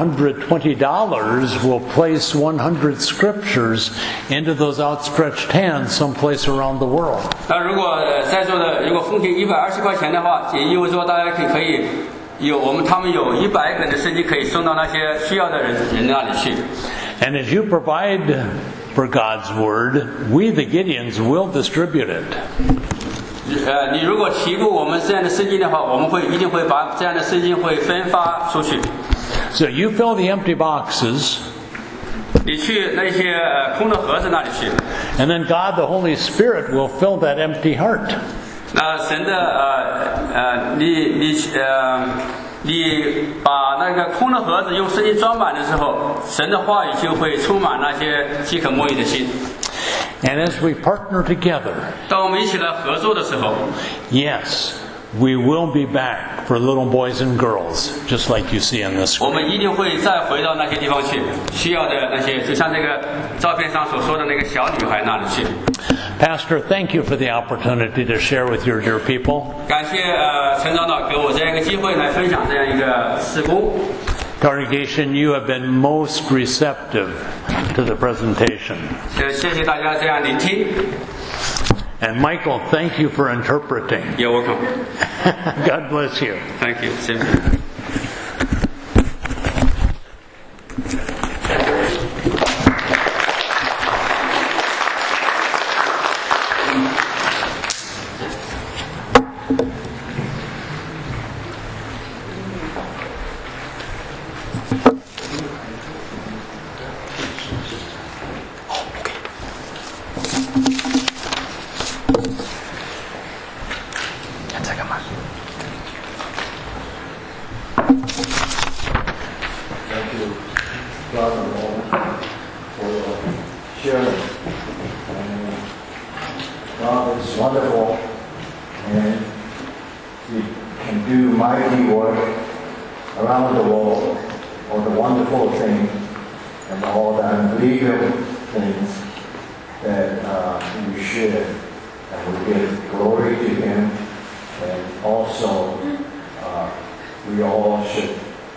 $120 will place 100 scriptures into those outstretched hands someplace around the world. 那如果在座的如果奉献120块钱的话，也意味着大家可以他们有100本的圣经可以送到那些需要的人那里去。 And as you provide for God's Word, we the Gideons will distribute it. 你如果提供我们这样的圣经的话，我们一定会把这样的圣经会分发出去。 So you fill the empty boxes. 你去那些空的盒子那里去。 And then God the Holy Spirit will fill that empty heart. 那神的你把那个空的盒子用圣经装满的时候，神的话语就会充满那些饥渴慕义的心。 And as we partner together, 当我们一起来合作的时候 yes, we will be back for little boys and girls, just like you see in this 我 screen. 们一定会再回到那些地方去，需要的那些，就像这个照片上所说的那个小女孩那里去。 Pastor, thank you for the opportunity to share with your dear people. 感谢陈长老给我这样一个机会来分享这样一个事工。 Congregation, you have been most receptive to the presentation. 谢谢大家这样聆听。 And Michael, thank you for interpreting. You're welcome. God bless you. Thank you. Same. 在干嘛？ Thank you, God and Lord, for sharing. And God is wonderful, and He can do mighty work around the world, all the wonderful things and all the unbelievable things that we share, and we give glory to Him, and also we all should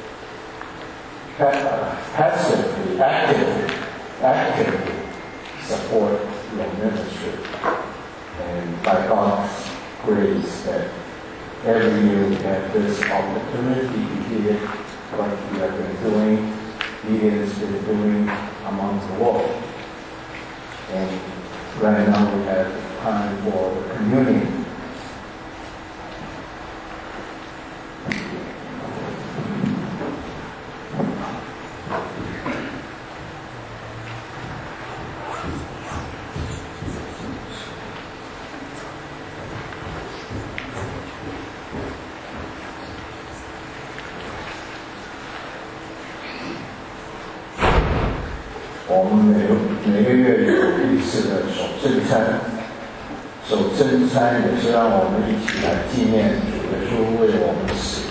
passively, actively support your ministry. And by God's grace, that every year we have this opportunity to hear what we have been doing, He has been doing among the world. And right now we have time for the communion. 我们每个月有一次的守圣餐，守圣餐也是让我们一起来纪念主耶稣为我们死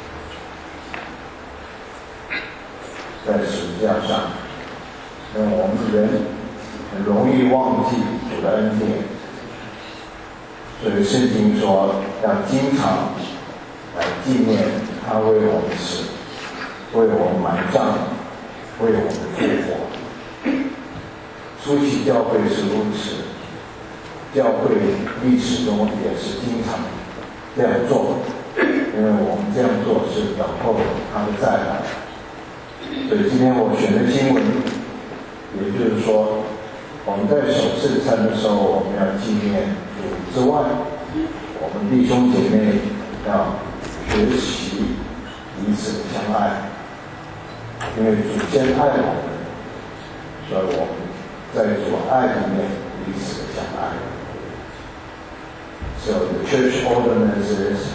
在十字架上。因为我们人很容易忘记主的恩典，所以圣经说要经常来纪念他为我们死，为我们埋葬，为我们复活。初期教会是如此，教会历史中也是经常这样做，因为我们这样做是等候他的再来。所以今天我选的经文，也就是说，我们在守圣餐的时候，我们要纪念主之外，我们弟兄姐妹要学习彼此相爱，因为主先爱我们，所以我们在主爱里面彼此相爱。So the church ordinance is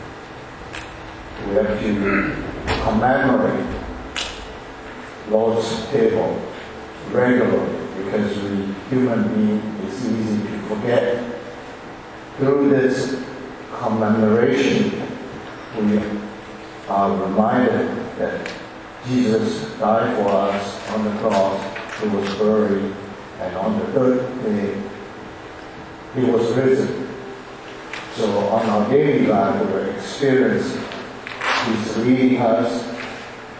we have to commemorate Lord's table regularly because we human beings it's easy to forget. Through this commemoration, we are reminded that Jesus died for us on the cross, He was buried, and on the third day, He was risen. So on our daily life, we experience He's leading us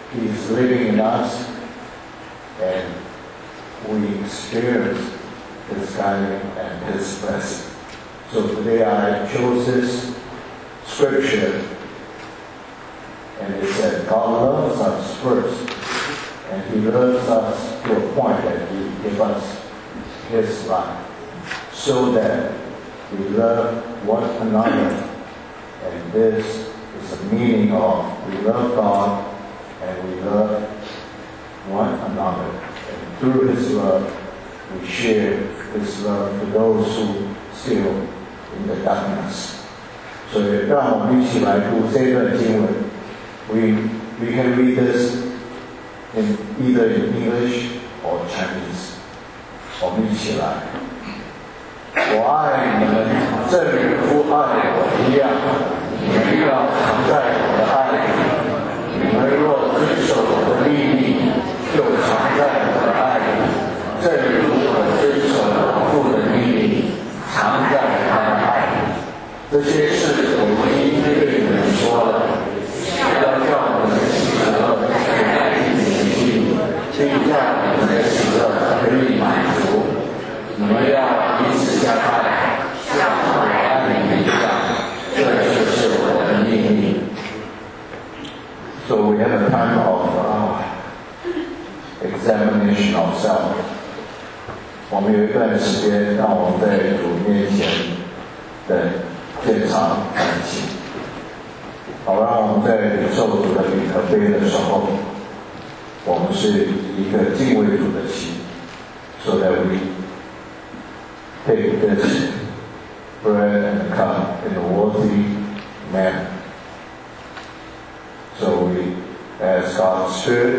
He is living in us, and we experience His guiding and His blessing. So today I chose this scripture, and it said, God loves us first, and He loves us to a point that He gives us His life, so that we love one another. And this is the meaning of we love God and we love one another. And through His love, we share His love to those who still in the darkness. 所以让我们一起来读这段经文。We can read this in either in English or Chinese. 我们一起来。我爱你们，正如父爱我一样，你们要常在我的爱里。你们若遵守我的律例，就常在我的爱里，正如我遵守我父的律例，常在他的爱里。这些事我已经对你们说了，要叫你们的喜乐在你们心里，并叫你们的喜乐可以满足。你们要彼此相爱，像我爱你们一样，这就是我的命令。So we have a time of examination of self. 我们有一段时间，让我们在主面前的献上感情，好让我们在领受主的礼和杯的时候，我们是一个敬畏主的心， so that we take this bread and cup in a worthy manner. So we ask God's Spirit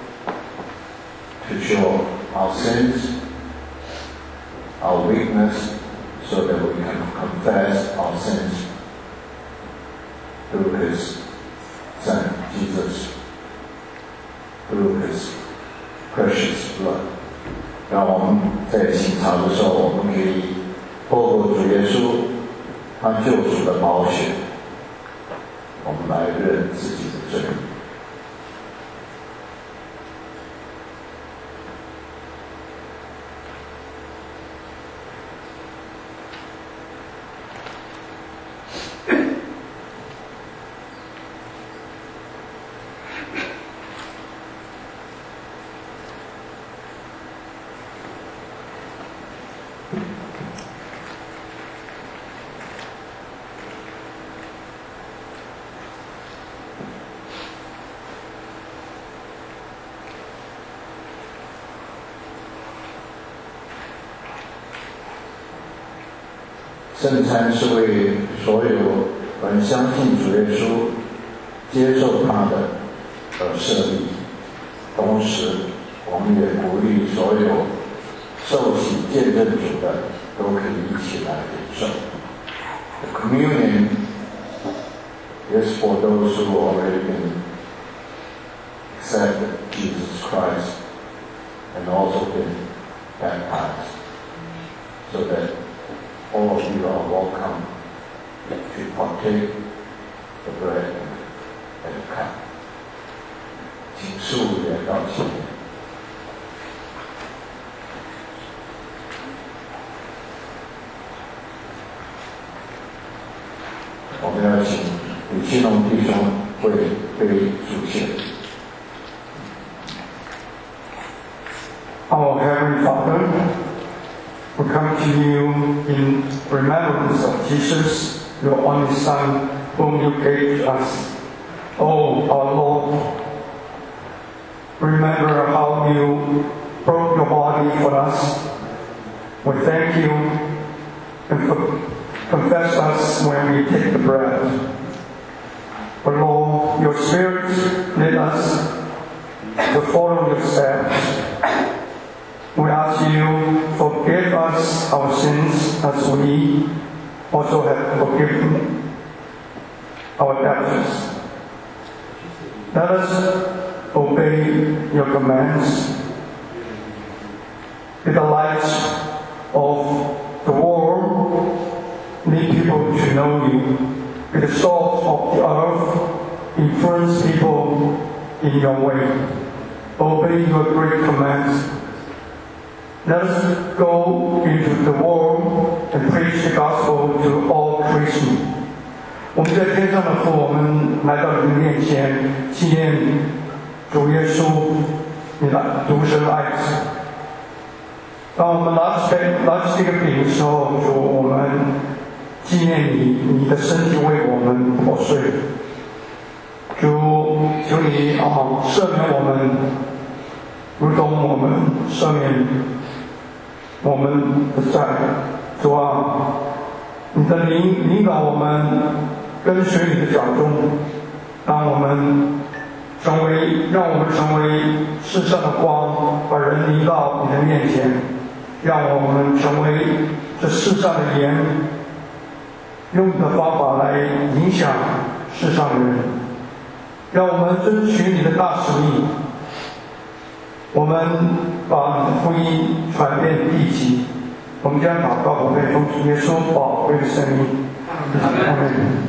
to show our sins, our weakness, so that we can confess our sins through His Son, Jesus, through His precious blood. 让我们在行查的时候，我们可以透过主耶稣他救赎的宝血，我们来认自己的罪。圣餐是为所有人相信主耶稣、接受他的而设立。同时，我们也鼓励所有受洗见证主的都可以一起来领受。The communion is for those who already been accepted Jesus Christ and also been baptized, so that all of you are welcome to partake the bread and the cup. 请恕也到前面。我们要请李庆龙弟兄为杯主献。 Our Heavenly Father, we come to you in remembrance of Jesus, your only Son, whom you gave to us. Oh, our Lord, remember how you broke your body for us. We thank you and confess us when we take the bread. But Lord, your Spirit lead us to follow your steps. We ask you forgive us our sins as we also have forgiven our debtors. Let us obey your commands. Be the light of the world. Need people to know you. Be the salt of the earth. Influence people in your way, obey your great commands. Let us go into the world and preach the gospel to all creation. 我们在天上的父，我们来到你的面前，纪念主耶稣，你的独生爱子。当我们拿起这个饼的时候，主，我们纪念你的身体为我们破碎。主，求你赦免我们，如同我们赦免我们的债。主啊，你的灵引导我们跟随你的脚踪，让我们成为世上的光，把人引到你的面前，让我们成为这世上的盐，用你的方法来影响世上的人，让我们遵循你的大使命，我们把你的福音传遍地极。我们将祷告宝贝奉主耶稣宝贵的圣名，阿门。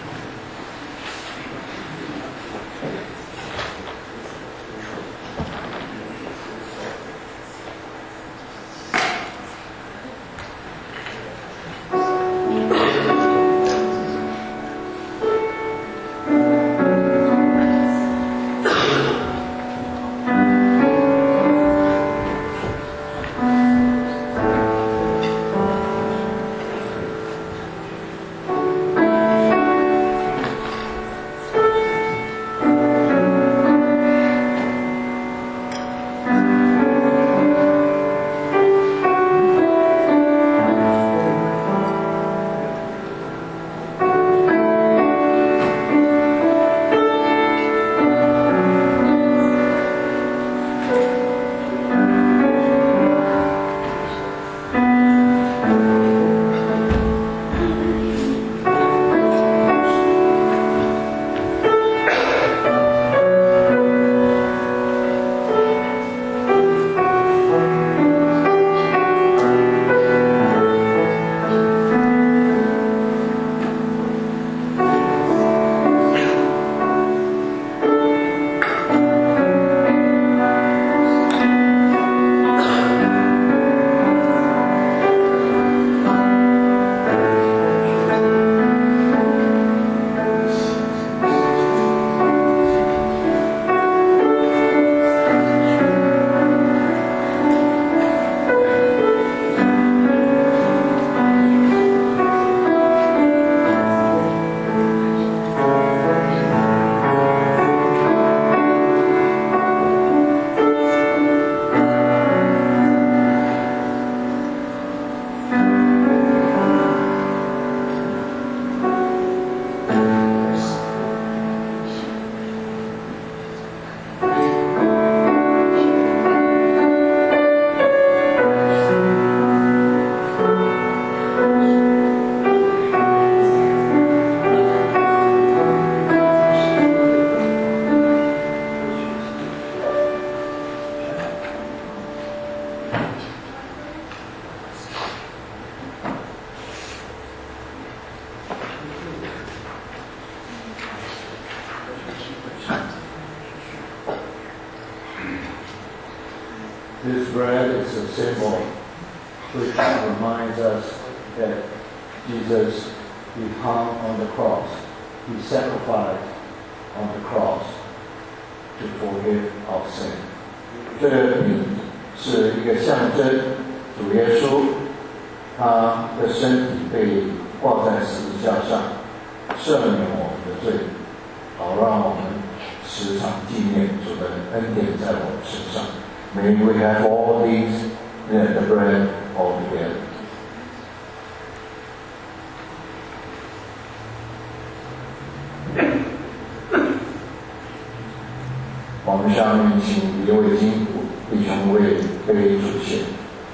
This bread is a symbol which reminds us that Jesus, He hung on the cross. He sacrificed on the cross to forgive our sin. 这个饼是一个象征，主耶稣他的身体被挂在十字架上，赦免我们的罪，好让我们时常纪念主的恩典在我们身上。May we have all these, the bread all together. 我们下面请一位金父弟兄为杯主献。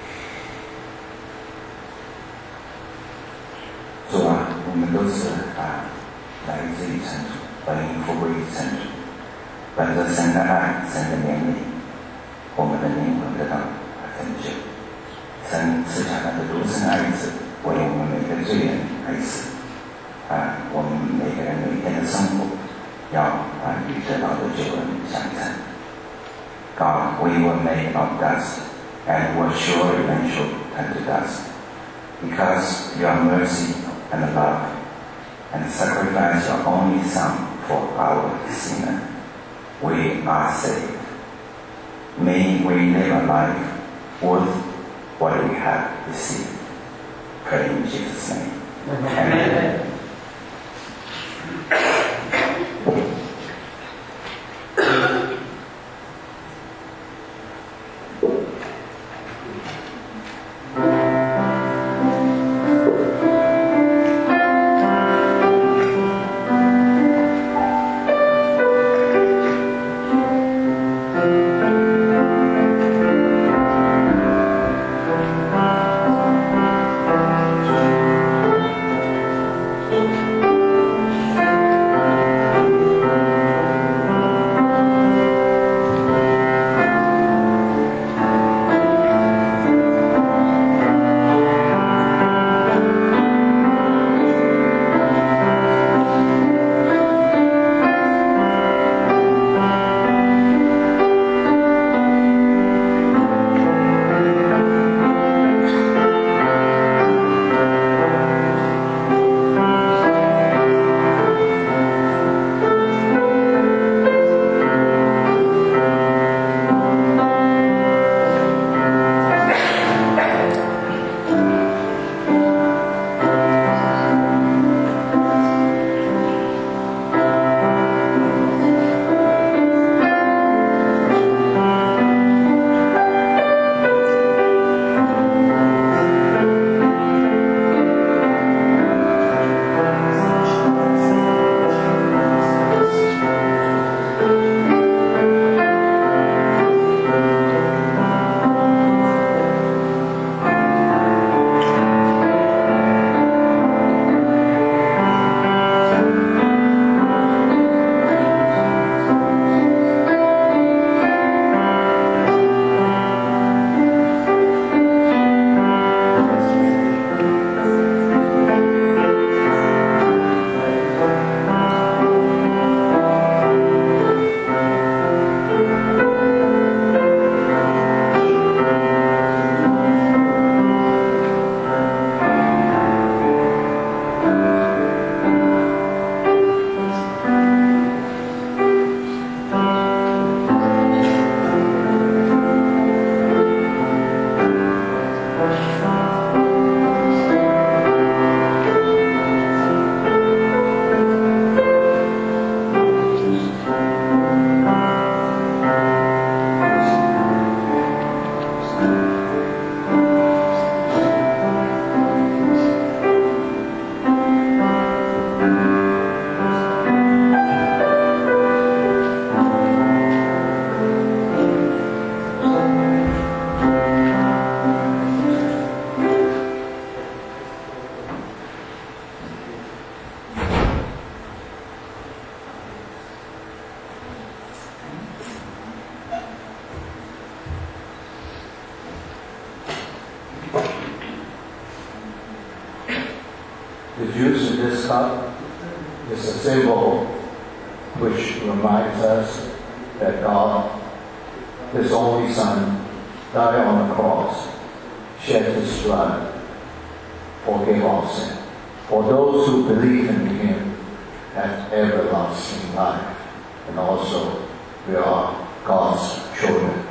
主啊，我们都是来自于神主，本应复归于神主，本着神的爱、神的怜悯，我们的灵魂得到拯救。神赐下他的独生爱子，为我们每个罪人而死。我们每个人每天的生活，要与得到的救恩相称。 God, we were made of dust and will surely eventually turn to dust. Because your mercy and love and sacrifice your only Son for our sin, we are saved. May we live a life worth what we have received. Pray in Jesus' name. Amen. The juice in this cup is a symbol which reminds us that God, His only Son, died on the cross, shed His blood, forgave all sin. For those who believe in Him have everlasting life. And also, we are God's children.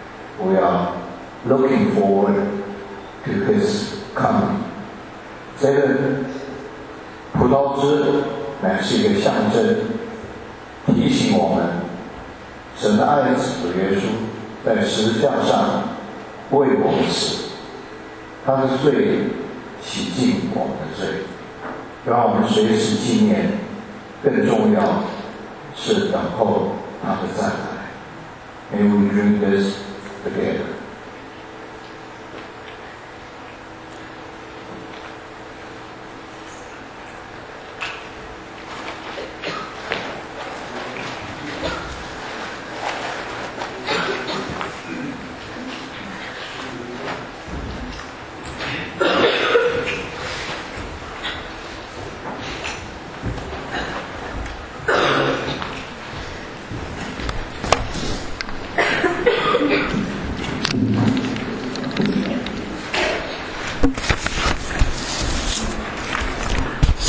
We are looking forward to His coming. 这个葡萄汁乃是一个象征，提醒我们神的爱子主耶稣在十字架上为我们死，他的罪洗净我们的罪，让我们随时纪念。更重要是等候他的再来。May we drink this together.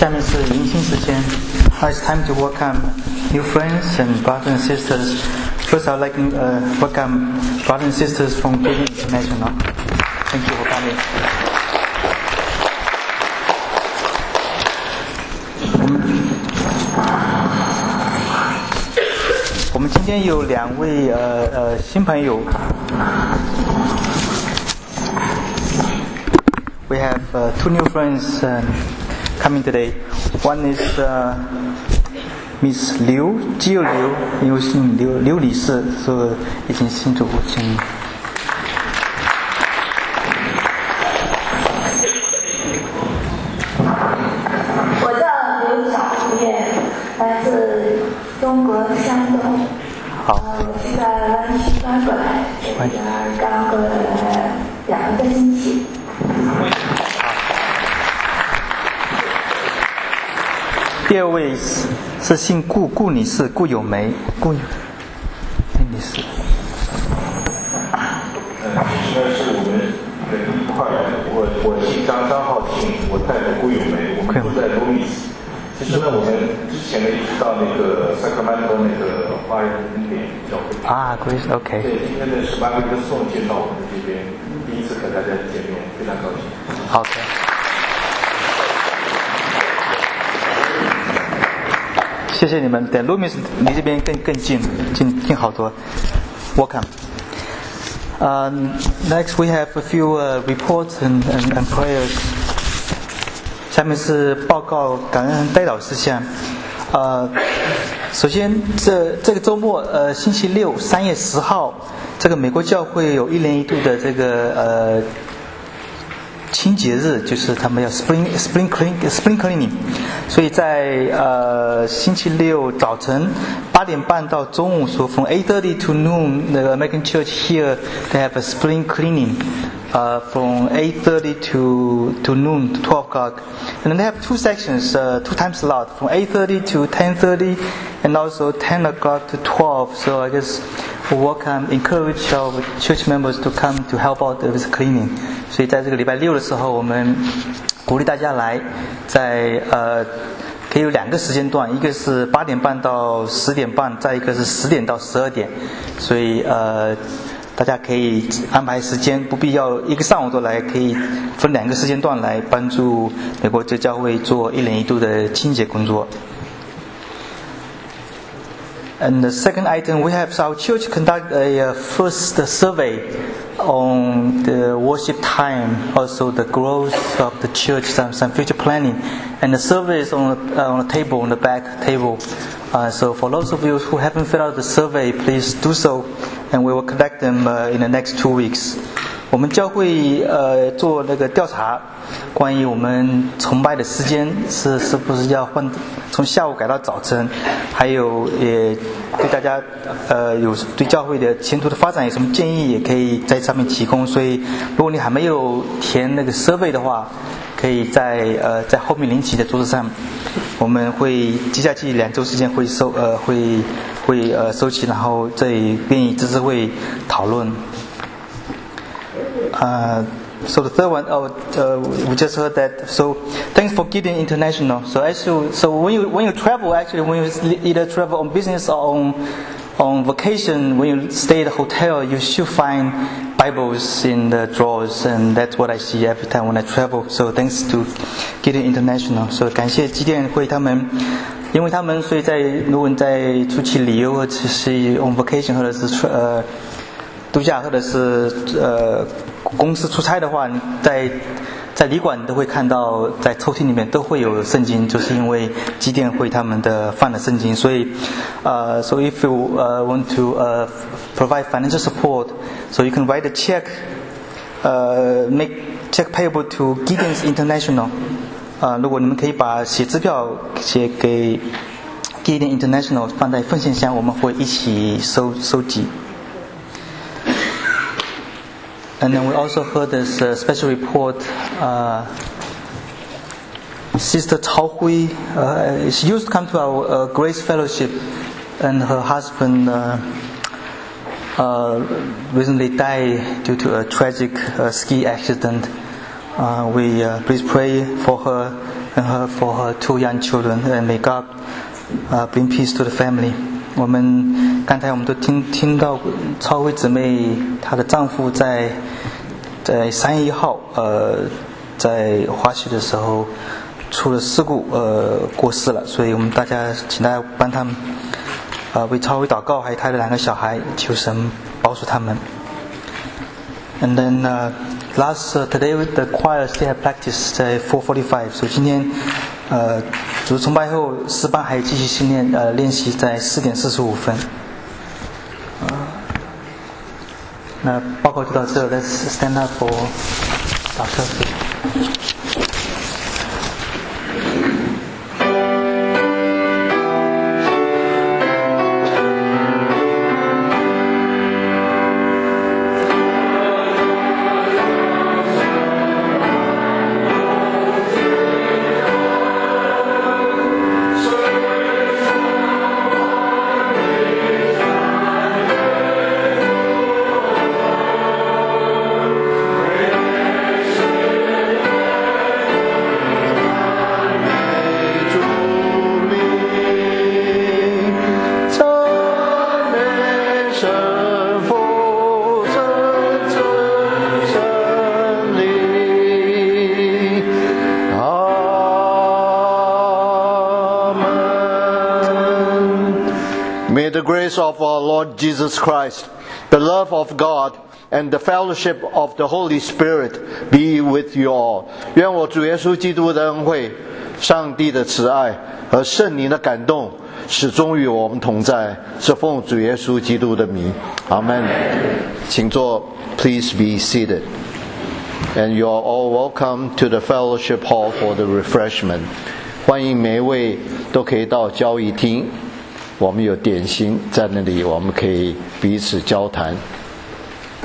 下面是迎新时间。Now it's time to welcome new friends and brothers and sisters. First, I'd like to welcome brothers and sisters from Gideon International. Thank you for coming. 我们今天有2位新朋友。We have 2 new friends coming today. One is Miss Liu, 基友刘，因为姓刘，刘理事，所以已经信主请。 我叫刘小叶，来自中国山东。 好。 我是在湾区搬过来，这边刚过来2个星期。 第2位是姓顾，顾女士，顾有梅，顾女士。 现在是我们人一块儿，我姓张，张浩庆，我太太顾有梅，我们都在罗密斯。其实呢，我们之前呢一直到那个Sacramento那个华人恩典教会。 啊 ，Grace OK。 对，今天呢是马维克颂介绍我们这边，第一次和大家见面，非常高兴。 OK。谢谢你们。对 ，Loomis 离这边更近好多。Welcome. Next, we have a few reports and prayers. 下面是报告感恩代祷事项。首先这个周末星期六3月10号，这个美国教会有1年1度的这个清洁日，就是他们要 spring cleaning， 所以在星期六早晨8点半到中午，so from 8:30 to noon, the American Church here they have a spring cleaning. From 8:30 to noon, to 12 o'clock, and then they have 2 sections, 2 time slots, from 8:30 to 10:30, and also 10 o'clock to 12. So I guess we welcome, encourage our church members to come to help out with cleaning. 所以在这个礼拜6的时候，我们鼓励大家来，在可以有2个时间段，一个是8点半到10点半，再一个是10点到12点，所以大家可以安排时间，不必要一个上午都来，可以分2个时间段来帮助美国这教会做1年1度的清洁工作。And the second item, we have our church conduct a first survey on the worship time, also the growth of the church, some future planning, and the survey is on the table, on the back table. So for those of you who haven't filled out the survey, please do so, and we will conduct them in the next 2 weeks. 我们教会做那个调查，关于我们崇拜的时间是不是要换从下午改到早晨，还有也对大家有对教会的前途的发展有什么建议，也可以在上面提供。所以如果你还没有填那个survey的话，可以在后面领取的桌子上，我们会接下去2周时间会收集，然后这里便于知识会讨论。So the third one, we just heard that. So thanks for Gideon International. So when you travel, actually when you either travel on business or on vacation, when you stay at a hotel, you should find Bibles in the drawers, and that's what I see every time when I travel. So thanks to Gideon International. So 感谢基甸会他们，因为他们所以如果你在出去旅游或者是 on vacation 或者是度假或者是公司出差的话，你在旅馆都会看到，在抽屉里面都会有圣经，就是因为基甸会他们的放的圣经，所以so if you want to provide financial support, so you can write a check, make check payable to Gideon's International. 如果你们可以把写支票写给 Gideon International 放在奉献箱，我们会一起收集。And then we also heard this special report. Sister Cao Hui, she used to come to our Grace Fellowship, and her husband recently died due to a tragic ski accident. We please pray for her and for her 2 young children, and may God bring peace to the family. 刚才我们都听到超慧姊妹她的丈夫在3月1号在滑雪的时候出了事故过世了，所以我们请大家帮他们为超慧祷告，还有他的2个小孩，求神保守他们。And then today the choir still have practice 在 4:45， 所以今天主崇拜后诗班还继续练习在4点45分。那报告就到这 ，Let's stand up for Dr. May the grace of our Lord Jesus Christ, the love of God, and the fellowship of the Holy Spirit be with you all. 愿我主耶稣基督的恩惠、上帝的慈爱和圣灵的感动始终与我们同在，是奉主耶稣基督的名。Amen。请坐 ，Please be seated. And you are all welcome to the fellowship hall for the refreshment. 欢迎每一位都可以到交易厅，我们有点心在那里，我们可以彼此交谈。